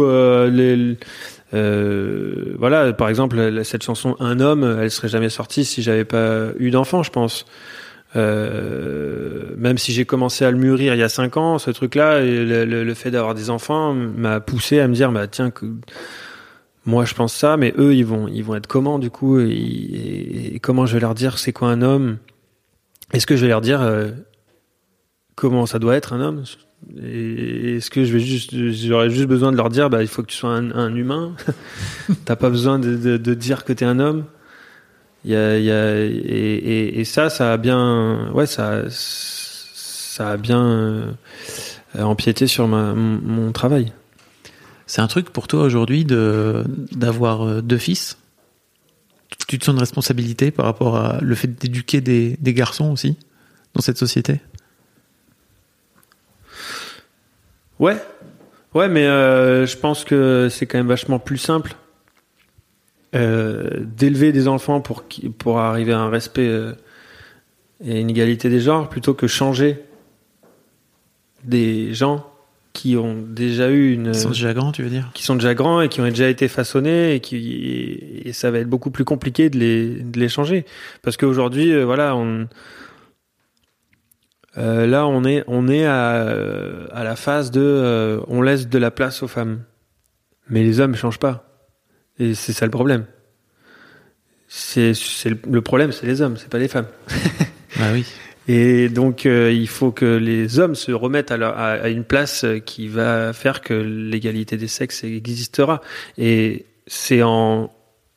par exemple cette chanson Un homme, elle serait jamais sortie si j'avais pas eu d'enfant, je pense. Même si j'ai commencé à le mûrir il y a 5 ans, ce truc-là, le fait d'avoir des enfants m'a poussé à me dire tiens, moi je pense ça, mais eux ils vont être comment du coup, et comment je vais leur dire c'est quoi un homme ? Est-ce que je vais leur dire comment ça doit être un homme ? Et est-ce que j'aurais juste besoin de leur dire il faut que tu sois un humain. T'as pas besoin de dire que t'es un homme. et ça a bien, ça a bien empiété sur mon travail. C'est un truc pour toi aujourd'hui d'avoir 2 fils? Tu te sens une responsabilité par rapport à le fait d'éduquer des garçons aussi dans cette société? Ouais, mais je pense que c'est quand même vachement plus simple d'élever des enfants pour arriver à un respect et une égalité des genres, plutôt que changer des gens qui ont déjà eu Qui sont déjà grands, tu veux dire? Qui sont déjà grands et qui ont déjà été façonnés et ça va être beaucoup plus compliqué de les changer, parce qu'aujourd'hui là on est à la phase de on laisse de la place aux femmes, mais les hommes changent pas, et c'est ça le problème. C'est le problème, c'est les hommes, c'est pas les femmes. Bah oui. Et donc il faut que les hommes se remettent à une place qui va faire que l'égalité des sexes existera. Et c'est en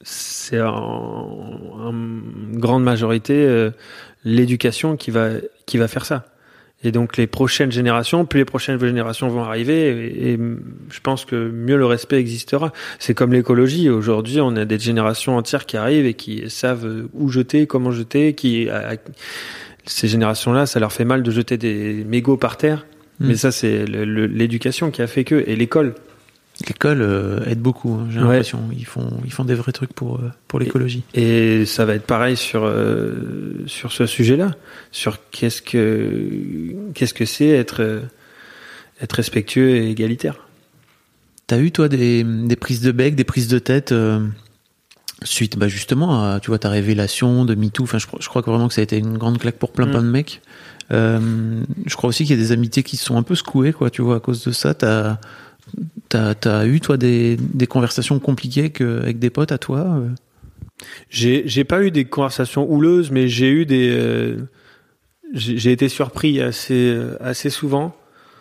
grande majorité l'éducation qui va faire ça. Et donc plus les prochaines générations vont arriver, et je pense que mieux le respect existera. C'est comme l'écologie. Aujourd'hui, on a des générations entières qui arrivent et qui savent où jeter, comment jeter, ces générations-là, ça leur fait mal de jeter des mégots par terre. Mais ça, c'est l'éducation qui a fait que, et l'école. L'école aide beaucoup, hein, j'ai l'impression. Ils font des vrais trucs pour l'écologie. Et ça va être pareil sur ce sujet-là, sur qu'est-ce que c'est être respectueux et égalitaire. T'as eu, toi, des prises de bec, des prises de tête suite justement à, tu vois, ta révélation de MeToo? Enfin, je crois que vraiment que ça a été une grande claque pour plein de mecs. Je crois aussi qu'il y a des amitiés qui se sont un peu secouées, quoi, tu vois, à cause de ça. T'as eu, toi, des conversations compliquées avec des potes à toi? J'ai pas eu des conversations houleuses, mais j'ai eu j'ai été surpris assez souvent.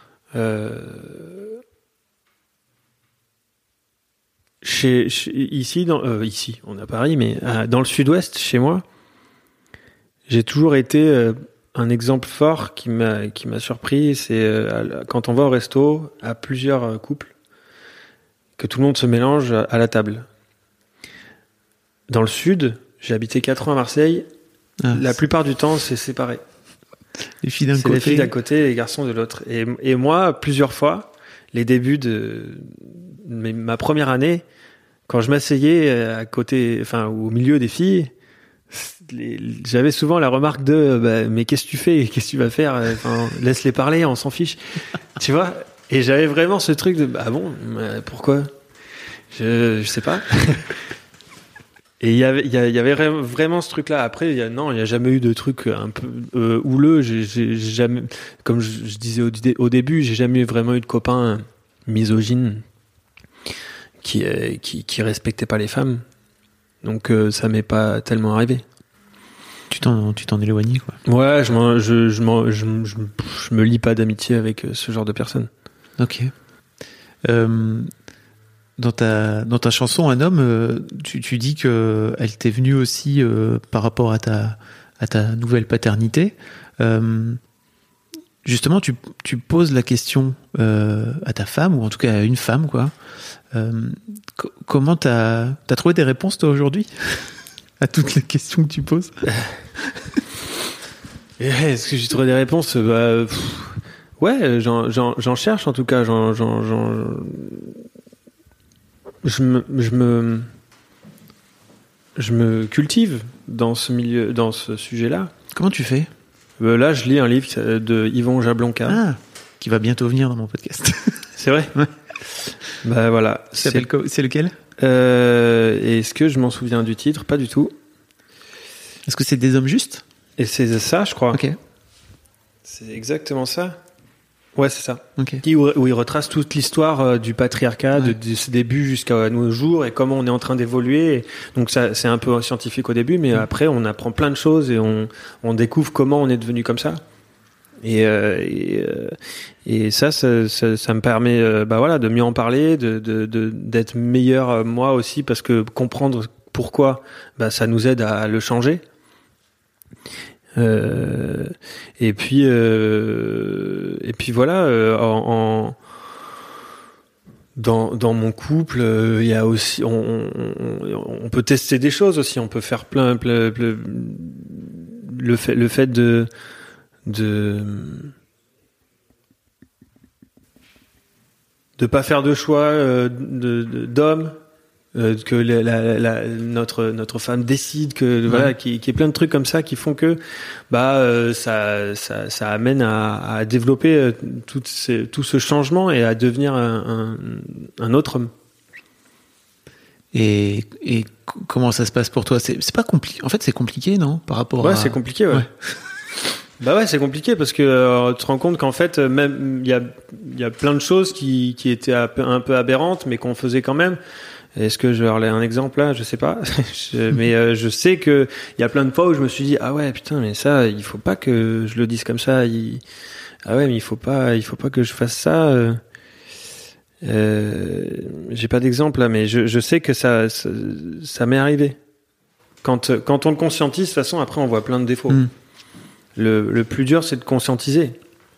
Ici, on est à Paris, mais dans le sud-ouest, chez moi, j'ai toujours été un exemple fort qui m'a surpris. C'est quand on va au resto à plusieurs couples, que tout le monde se mélange à la table. Dans le sud, j'ai habité 4 ans à Marseille. La plupart du temps, c'est séparé. Les filles d'un côté. C'est les filles d'un côté et les garçons de l'autre. Et moi, plusieurs fois, les débuts de ma première année, quand je m'asseyais à côté, enfin, au milieu des filles, j'avais souvent la remarque de mais qu'est-ce que tu fais, qu'est-ce que tu vas faire, laisse-les parler, on s'en fiche, tu vois. Et j'avais vraiment ce truc de pourquoi, je sais pas. Et il y avait vraiment ce truc là. Après il y a jamais eu de truc un peu houleux. J'ai jamais, comme je disais au début, j'ai jamais vraiment eu de copains misogynes qui respectaient pas les femmes. Donc ça m'est pas tellement arrivé. Tu t'en éloignes, quoi. Ouais, je me lie pas d'amitié avec ce genre de personnes. Ok. Dans ta chanson Un homme, tu dis que elle t'est venue aussi par rapport à ta nouvelle paternité. Justement, tu poses la question à ta femme, ou en tout cas à une femme, quoi. Comment t'as trouvé des réponses, toi, aujourd'hui, à toutes les questions que tu poses? Est-ce que j'ai trouvé des réponses? Ouais, j'en cherche, en tout cas. Je me cultive dans ce milieu, dans ce sujet-là. Comment tu fais? Là, je lis un livre de Yvon Jablonka. Qui va bientôt venir dans mon podcast. C'est vrai? Ouais. Voilà. C'est lequel? Est-ce que je m'en souviens du titre? Pas du tout. Est-ce que c'est Des hommes justes? Et c'est ça, je crois. Ok. C'est exactement ça. Ouais, c'est ça. Okay. Où il retrace toute l'histoire du patriarcat, de ses débuts jusqu'à nos jours, et comment on est en train d'évoluer. Donc ça, c'est un peu scientifique au début, mais après on apprend plein de choses et on découvre comment on est devenu comme ça. Et ça me permet de mieux en parler, d'être meilleur moi aussi, parce que comprendre Pourquoi ? Ça nous aide à le changer. Et puis voilà, dans mon couple, il y a aussi, on peut tester des choses aussi, on peut faire plein le fait de pas faire de choix d'homme, que notre femme décide, que voilà, qu'il y ait plein de trucs comme ça qui font que ça amène à développer tout ce changement et à devenir un autre homme. Et comment ça se passe pour toi ? C'est pas compliqué. En fait, c'est compliqué, non ? Par rapport à... c'est compliqué, ouais. C'est compliqué parce que tu te rends compte qu'en fait, même il y a plein de choses qui étaient un peu aberrantes, mais qu'on faisait quand même. Est-ce que je vais avoir un exemple là ? Je sais pas. Mais je sais que il y a plein de fois où je me suis dit ah ouais putain mais ça il faut pas que je le dise comme ça. Ah ouais mais il faut pas que je fasse ça. J'ai pas d'exemple là, mais je sais que ça m'est arrivé. Quand on le conscientise, de toute façon après on voit plein de défauts. Le plus dur c'est de conscientiser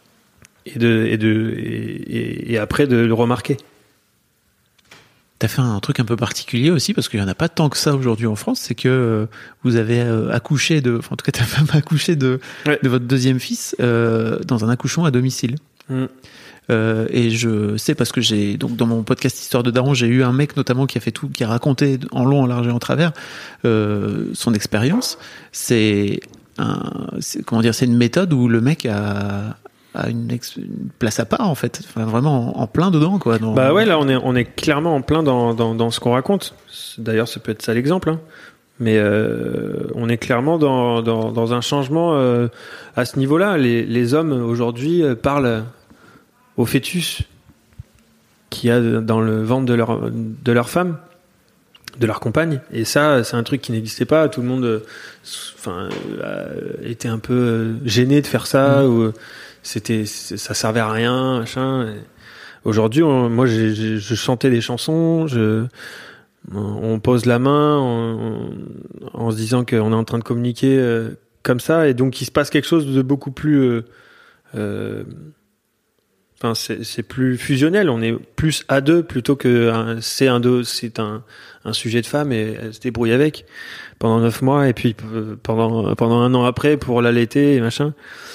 et après de le remarquer. T'as fait un truc un peu particulier aussi, parce qu'il n'y en a pas tant que ça aujourd'hui en France, c'est que vous avez accouché en tout cas ta femme a accouché de votre deuxième fils dans un accouchement à domicile. Et je sais parce que donc dans mon podcast Histoire de Daron, j'ai eu un mec notamment qui a raconté en long, en large et en travers son expérience. C'est une méthode où le mec a une place à part en fait, enfin, vraiment en plein dedans quoi. Là on est clairement en plein dans ce qu'on raconte. D'ailleurs ça peut être ça l'exemple, hein. Mais on est clairement dans un changement à ce niveau-là. Les hommes aujourd'hui parlent au fœtus qu'il y a dans le ventre de leur femme, de leur compagne, et ça c'est un truc qui n'existait pas. Tout le monde était un peu gêné de faire ça ou ça servait à rien, machin. Et aujourd'hui, moi, je chantais des chansons, on pose la main en se disant qu'on est en train de communiquer comme ça, et donc il se passe quelque chose de beaucoup plus, c'est plus fusionnel. On est plus à deux plutôt que c'est un sujet de femme et elle se débrouille avec pendant 9 mois et puis pendant 1 an après pour l'allaiter et machin.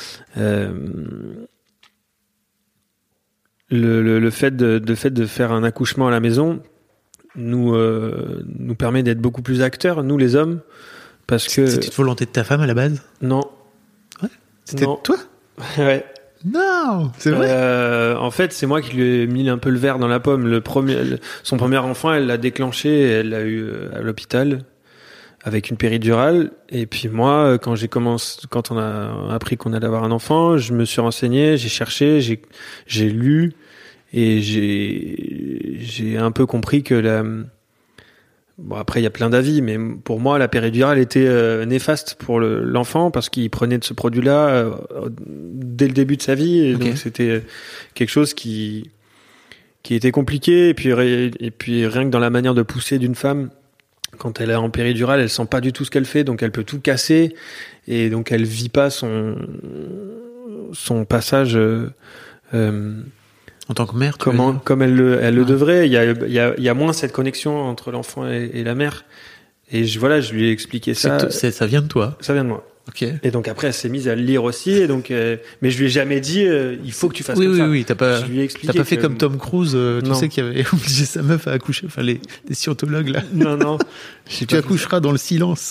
Le fait de faire un accouchement à la maison nous permet d'être beaucoup plus acteurs, nous les hommes, parce que c'était une volonté de ta femme à la base ? Non. Ouais. C'était toi ? Ouais. Non, c'est vrai. En fait, c'est moi qui lui ai mis un peu le verre dans la pomme. Son premier enfant, elle l'a déclenché, et elle l'a eu à l'hôpital avec une péridurale. Et puis moi, quand on a appris qu'on allait avoir un enfant, je me suis renseigné, j'ai cherché, j'ai lu, et j'ai un peu compris que bon, après il y a plein d'avis, mais pour moi la péridurale était néfaste pour l'enfant parce qu'il prenait de ce produit-là dès le début de sa vie, et donc c'était quelque chose qui était compliqué, et puis rien que dans la manière de pousser d'une femme. Quand elle est en péridurale, elle sent pas du tout ce qu'elle fait, donc elle peut tout casser, et donc elle vit pas son passage en tant que mère, comme elle le devrait. Il y a moins cette connexion entre l'enfant et la mère. Et je lui ai expliqué ça. Ça vient de toi. Ça vient de moi. Ok. Et donc après, elle s'est mise à le lire aussi. Et donc, mais je lui ai jamais dit, il faut que tu fasses comme ça. Oui. T'as pas fait que... comme Tom Cruise, tu sais, qui avait obligé sa meuf à accoucher. Enfin, les scientologues là. Non. Tu accoucheras dans le silence.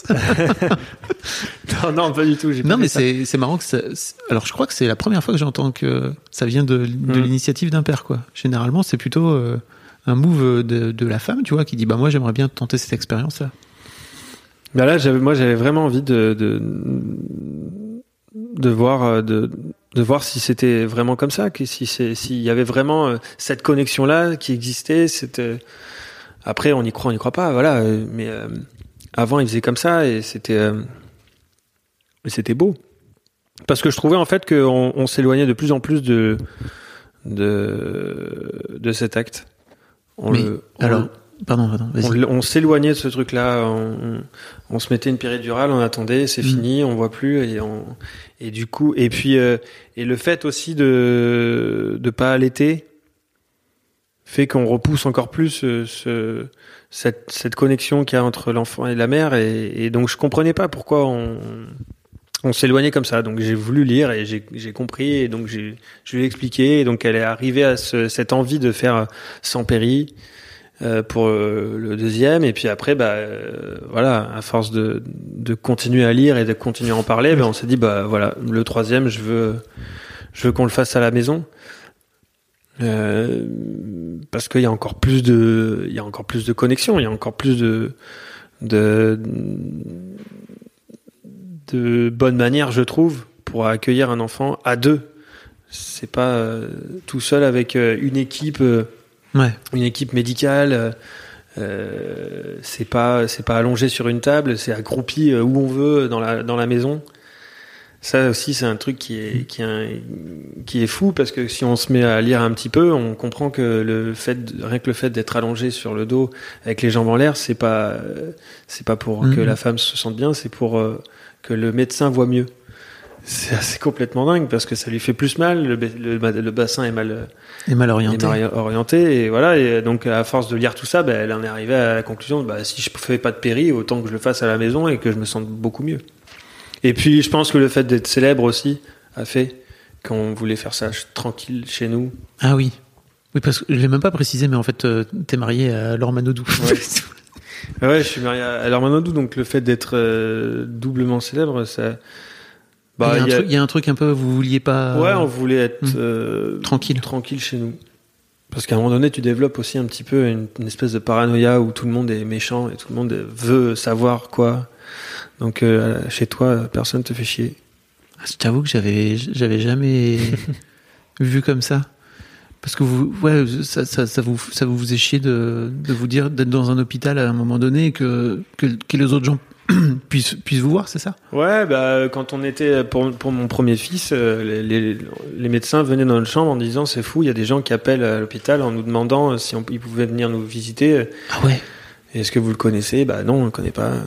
non, pas du tout. Non, mais c'est marrant que ça. Alors, je crois que c'est la première fois que j'entends que ça vient de l'initiative d'un père, quoi. Généralement, c'est plutôt un move de la femme, tu vois, qui dit moi j'aimerais bien tenter cette expérience là. Là, j'avais vraiment envie de voir si c'était vraiment comme ça, s'il y avait vraiment cette connexion là qui existait. Après on y croit pas, voilà. Mais avant il faisait comme ça et c'était beau, parce que je trouvais en fait qu'on s'éloignait de plus en plus de cet acte. Pardon, vas-y. On s'éloignait de ce truc-là. On se mettait une péridurale, on attendait, c'est fini, on voit plus et du coup et puis et le fait aussi de pas allaiter fait qu'on repousse encore plus cette connexion qu'il y a entre l'enfant et la mère et donc je comprenais pas pourquoi on s'éloignait comme ça. Donc j'ai voulu lire et j'ai compris et donc je lui ai expliqué et donc elle est arrivée à cette envie de faire sans péri. Pour le deuxième et puis après voilà, à force de continuer à lire et de continuer à en parler, on s'est dit voilà, le troisième je veux qu'on le fasse à la maison parce qu'il y a encore plus de connexion, il y a encore plus de bonnes manières, je trouve, pour accueillir un enfant à deux. C'est pas tout seul avec une équipe. Une équipe médicale, c'est pas allongé sur une table, c'est accroupi où on veut dans la maison. Ça aussi, c'est un truc qui est fou parce que si on se met à lire un petit peu, on comprend que rien que le fait d'être allongé sur le dos avec les jambes en l'air, c'est pas pour que la femme se sente bien, c'est pour que le médecin voit mieux. C'est assez complètement dingue parce que ça lui fait plus mal, le bassin est mal orienté et voilà, et donc à force de lire tout ça, elle en est arrivée à la conclusion si je fais pas de péri, autant que je le fasse à la maison et que je me sente beaucoup mieux. Et puis je pense que le fait d'être célèbre aussi a fait qu'on voulait faire ça tranquille chez nous. Ah oui, parce que je l'ai même pas précisé, mais en fait t'es marié à Laure Manodou. Ouais, je suis marié à Laure Manodou, donc le fait d'être doublement célèbre, ça... il y a un truc un peu, vous vouliez pas... Ouais, on voulait être tranquille chez nous. Parce qu'à un moment donné, tu développes aussi un petit peu une espèce de paranoïa où tout le monde est méchant et tout le monde veut savoir quoi. Donc chez toi, personne te fait chier. Je t'avoue que j'avais jamais vu comme ça. Parce que ça vous faisait chier de vous dire d'être dans un hôpital à un moment donné et que les autres gens puissent vous voir, c'est ça? Ouais, quand on était pour mon premier fils, les médecins venaient dans notre chambre en disant c'est fou, il y a des gens qui appellent à l'hôpital en nous demandant si ils pouvaient venir nous visiter. Ah ouais. Est-ce que vous le connaissez? Non, on le connaît pas.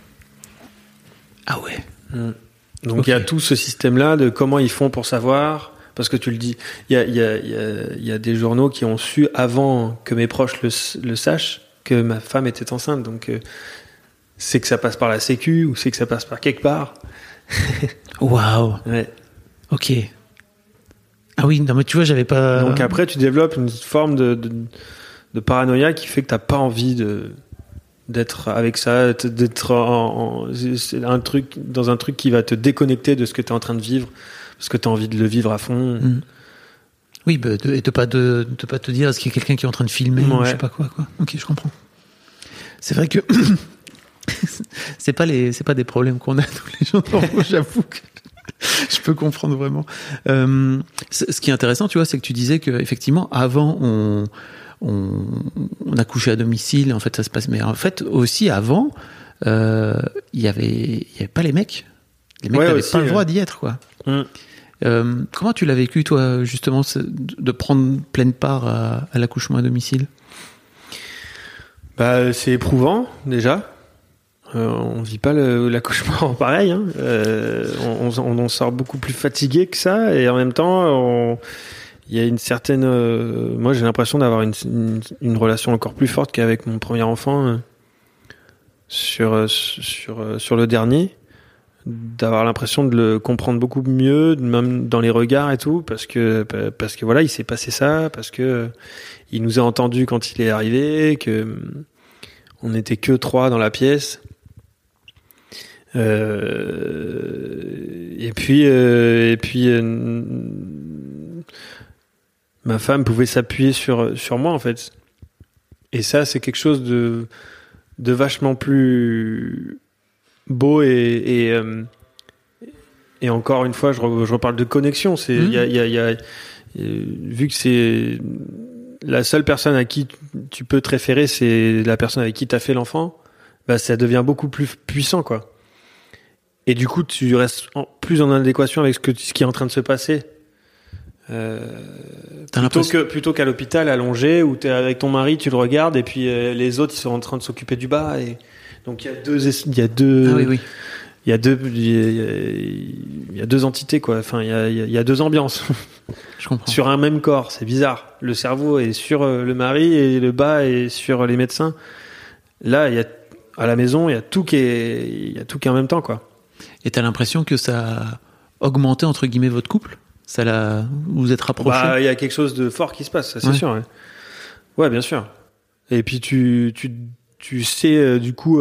Ah ouais. Donc il y a tout ce système-là de comment ils font pour savoir. Parce que tu le dis, il y a des journaux qui ont su avant que mes proches le sachent que ma femme était enceinte. Donc c'est que ça passe par la Sécu ou c'est que ça passe par quelque part. Waouh. Ouais. Ok. Ah oui, non mais tu vois, j'avais pas. Donc après, tu développes une forme de paranoïa qui fait que t'as pas envie d'être avec ça, d'être c'est un truc dans un truc qui va te déconnecter de ce que t'es en train de vivre. Parce que tu as envie de le vivre à fond. Oui, et de pas te dire est-ce qu'il y a quelqu'un qui est en train de filmer ou je sais pas quoi. Ok, je comprends. C'est vrai que c'est pas des problèmes qu'on a tous les jours. J'avoue que je peux comprendre vraiment. Ce qui est intéressant, tu vois, c'est que tu disais que effectivement avant on accouchait à domicile. En fait, ça se passe. Mais en fait aussi avant, il y avait pas les mecs. Les mecs n'avaient pas le droit d'y être, quoi. Comment tu l'as vécu, toi, justement, de prendre pleine part à l'accouchement à domicile? C'est éprouvant, déjà. On vit pas l'accouchement pareil. Hein. On sort beaucoup plus fatigué que ça, et en même temps, il y a une certaine... moi, j'ai l'impression d'avoir une relation encore plus forte qu'avec mon premier enfant sur le dernier. D'avoir l'impression de le comprendre beaucoup mieux, même dans les regards et tout, parce que voilà, il s'est passé ça, parce que il nous a entendus quand il est arrivé, que on n'était que 3 dans la pièce, et puis ma femme pouvait s'appuyer sur moi en fait, et ça c'est quelque chose de vachement plus beau et encore une fois je reparle de connexion. C'est il y a vu que c'est la seule personne à qui tu peux te référer, c'est la personne avec qui t'as fait l'enfant, ça devient beaucoup plus puissant, quoi. Et du coup tu restes plus en adéquation avec ce qui est en train de se passer Plutôt qu'à l'hôpital allongé où t'es avec ton mari, tu le regardes et puis les autres ils sont en train de s'occuper du bas et donc il y a deux Ah oui. il y a deux entités quoi. Enfin il y a deux ambiances. Je comprends. Sur un même corps, c'est bizarre. Le cerveau est sur le mari et le bas est sur les médecins. Là à la maison il y a tout qui est en même temps quoi. Et t'as l'impression que ça a augmenté entre guillemets votre couple? Vous vous êtes rapprochés? Il y a quelque chose de fort qui se passe, ça, c'est sûr. Ouais, bien sûr. Et puis tu sais, du coup,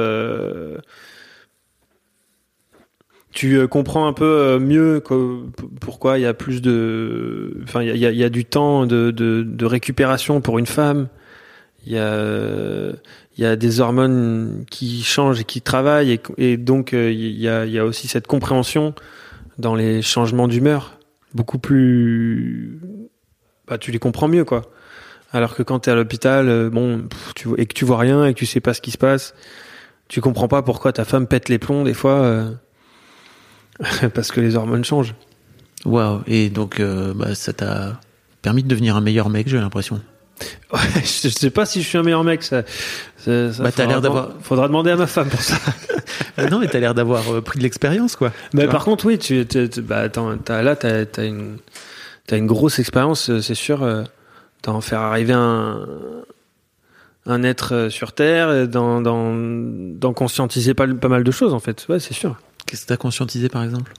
tu comprends un peu mieux pourquoi il y a plus de, enfin, il y a du temps de récupération pour une femme. Il y a des hormones qui changent et qui travaillent et donc il y a aussi cette compréhension dans les changements d'humeur. Beaucoup plus, tu les comprends mieux quoi. Alors que quand t'es à l'hôpital, et que tu vois rien et que tu sais pas ce qui se passe, tu comprends pas pourquoi ta femme pète les plombs des fois, parce que les hormones changent. Waouh. Et donc ça t'a permis de devenir un meilleur mec, j'ai l'impression. Ouais, je sais pas si je suis un meilleur mec, ça t'as l'air d'avoir. Faudra demander à ma femme pour ça. Non, mais t'as l'air d'avoir pris de l'expérience, quoi. Mais par contre, oui, t'as une grosse expérience, c'est sûr, d'en faire arriver un être sur Terre, d'en conscientiser pas mal de choses, en fait. Ouais, c'est sûr. Qu'est-ce que t'as conscientisé, par exemple?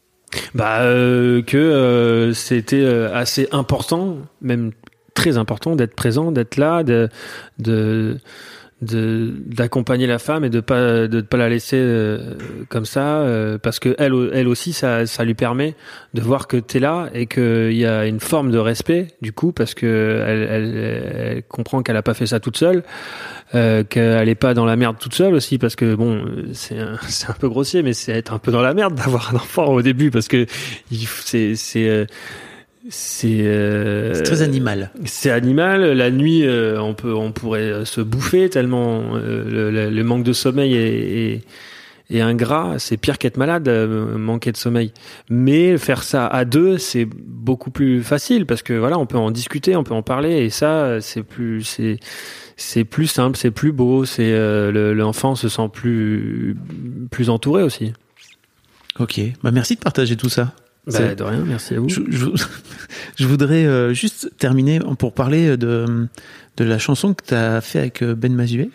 Que c'était assez important, même très important, d'être présent, d'être là, d'accompagner la femme et de pas la laisser comme ça, parce que elle aussi ça lui permet de voir que t'es là et qu'il y a une forme de respect du coup, parce que elle comprend qu'elle a pas fait ça toute seule, qu'elle est pas dans la merde toute seule aussi, parce que c'est un peu grossier, mais c'est être un peu dans la merde d'avoir un enfant au début, parce que c'est très animal. C'est animal. La nuit, on pourrait se bouffer tellement le manque de sommeil est ingrat. C'est pire qu'être malade, manquer de sommeil. Mais faire ça à deux, c'est beaucoup plus facile parce que voilà, on peut en discuter, on peut en parler, et ça, c'est plus simple, c'est plus beau. L'enfant se sent plus entouré aussi. Ok. Merci de partager tout ça. De rien, merci à vous. Je voudrais juste terminer pour parler de la chanson que tu as fait avec Ben Mazué.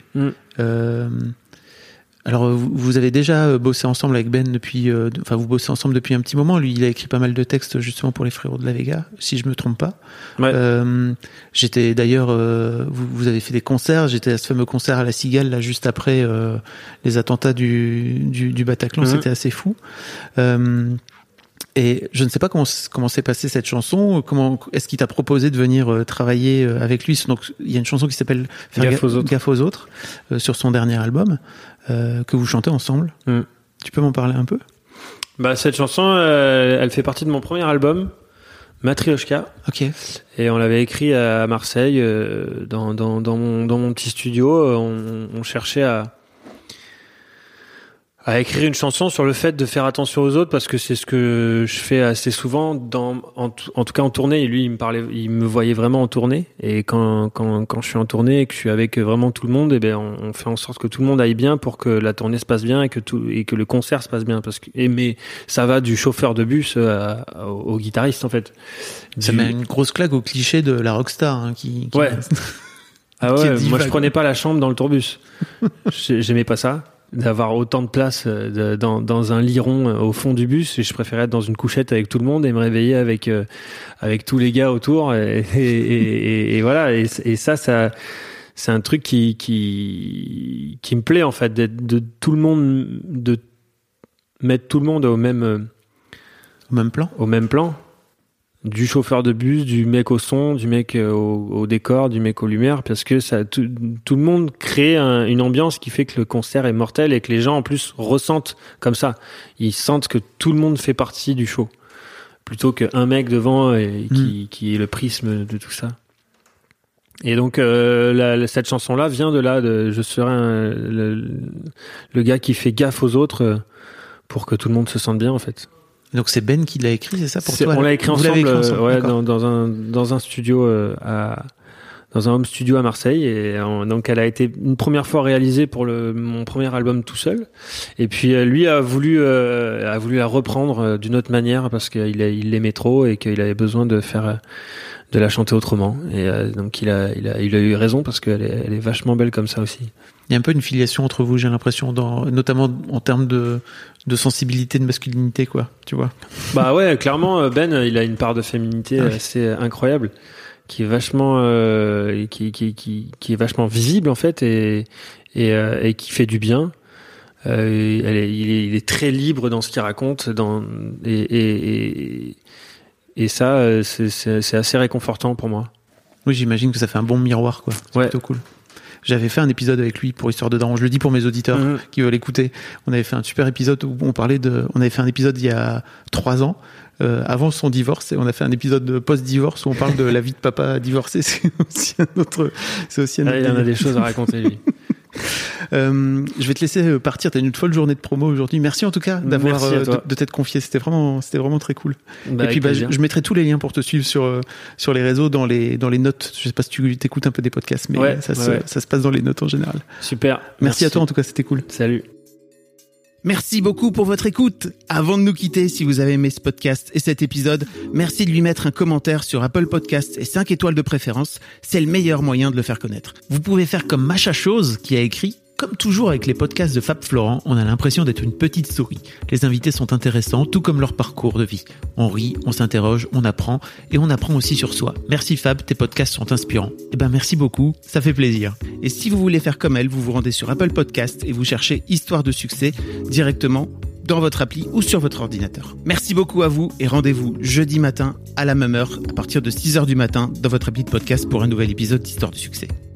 Alors, vous avez déjà bossé ensemble avec Ben vous bossez ensemble depuis un petit moment. Lui, il a écrit pas mal de textes justement pour les Frérots de la Vega, si je me trompe pas. Ouais. J'étais d'ailleurs, vous avez fait des concerts. J'étais à ce fameux concert à la Cigale, là, juste après les attentats du Bataclan. C'était assez fou. Et je ne sais pas comment s'est passée cette chanson. Comment est-ce qu'il t'a proposé de venir travailler avec lui? Donc il y a une chanson qui s'appelle Gaffe aux autres sur son dernier album que vous chantez ensemble. Tu peux m'en parler un peu? Cette chanson, elle fait partie de mon premier album, Matryoshka. Ok. Et on l'avait écrit à Marseille dans mon petit studio. On cherchait à écrire une chanson sur le fait de faire attention aux autres, parce que c'est ce que je fais assez souvent en tout cas en tournée. Et lui, il me voyait vraiment en tournée. Et quand je suis en tournée et que je suis avec vraiment tout le monde, on fait en sorte que tout le monde aille bien pour que la tournée se passe bien et que le concert se passe bien, mais ça va du chauffeur de bus au guitariste en fait. Ça met une grosse claque au cliché de la rockstar, qui ouais. Ah ouais, moi je prenais pas la chambre dans le tourbus. J'aimais pas ça, d'avoir autant de place dans un lit rond au fond du bus, et je préférais être dans une couchette avec tout le monde et me réveiller avec tous les gars autour et voilà, et ça c'est un truc qui me plaît en fait, de tout le monde, de mettre tout le monde au même plan, du chauffeur de bus, du mec au son, du mec au décor, du mec aux lumières, parce que ça, tout le monde crée une ambiance qui fait que le concert est mortel et que les gens en plus ressentent comme ça. Ils sentent que tout le monde fait partie du show, plutôt qu'un mec devant qui est le prisme de tout ça. Et donc cette chanson-là vient de là, je serai le gars qui fait gaffe aux autres pour que tout le monde se sente bien en fait. Donc c'est Ben qui l'a écrit, c'est ça pour toi? On l'a écrit Vous l'avez ensemble, écrit ensemble, dans un studio dans un home studio à Marseille, et donc elle a été une première fois réalisée pour mon premier album tout seul, et puis lui a voulu la reprendre d'une autre manière parce qu'il l'aimait trop et qu'il avait besoin de la chanter autrement, et donc il a eu raison parce qu'elle est vachement belle comme ça aussi. Il y a un peu une filiation entre vous, j'ai l'impression, notamment en termes de sensibilité, de masculinité, quoi, tu vois. Bah ouais, clairement, Ben, il a une part de féminité assez incroyable, qui est vachement, qui est vachement visible en fait, et qui fait du bien. Il est très libre dans ce qu'il raconte, et ça, c'est assez réconfortant pour moi. Oui, j'imagine que ça fait un bon miroir, quoi. C'est plutôt cool. J'avais fait un épisode avec lui pour Histoire de Daron. Je le dis pour mes auditeurs qui veulent écouter. On avait fait un super épisode où on avait fait un épisode il y a 3 ans, avant son divorce, et on a fait un épisode post-divorce où on parle de la vie de papa divorcé. C'est aussi un autre. Il en a des choses à raconter, lui. Je vais te laisser partir. T'as une folle journée de promo aujourd'hui. Merci en tout cas d'avoir de t'être confié. C'était vraiment très cool. Et puis je mettrai tous les liens pour te suivre sur les réseaux dans les notes. Je sais pas si tu t'écoutes un peu des podcasts, mais ça se passe dans les notes en général. Super. Merci à toi en tout cas, c'était cool. Salut. Merci beaucoup pour votre écoute. Avant de nous quitter, si vous avez aimé ce podcast et cet épisode, merci de lui mettre un commentaire sur Apple Podcasts et 5 étoiles de préférence. C'est le meilleur moyen de le faire connaître. Vous pouvez faire comme Macha Chose qui a écrit: comme toujours avec les podcasts de Fab Florent, on a l'impression d'être une petite souris. Les invités sont intéressants, tout comme leur parcours de vie. On rit, on s'interroge, on apprend, et on apprend aussi sur soi. Merci Fab, tes podcasts sont inspirants. Merci beaucoup, ça fait plaisir. Et si vous voulez faire comme elle, vous vous rendez sur Apple Podcasts et vous cherchez Histoire de succès directement dans votre appli ou sur votre ordinateur. Merci beaucoup à vous et rendez-vous jeudi matin à la même heure à partir de 6h du matin dans votre appli de podcast pour un nouvel épisode d'Histoire de succès.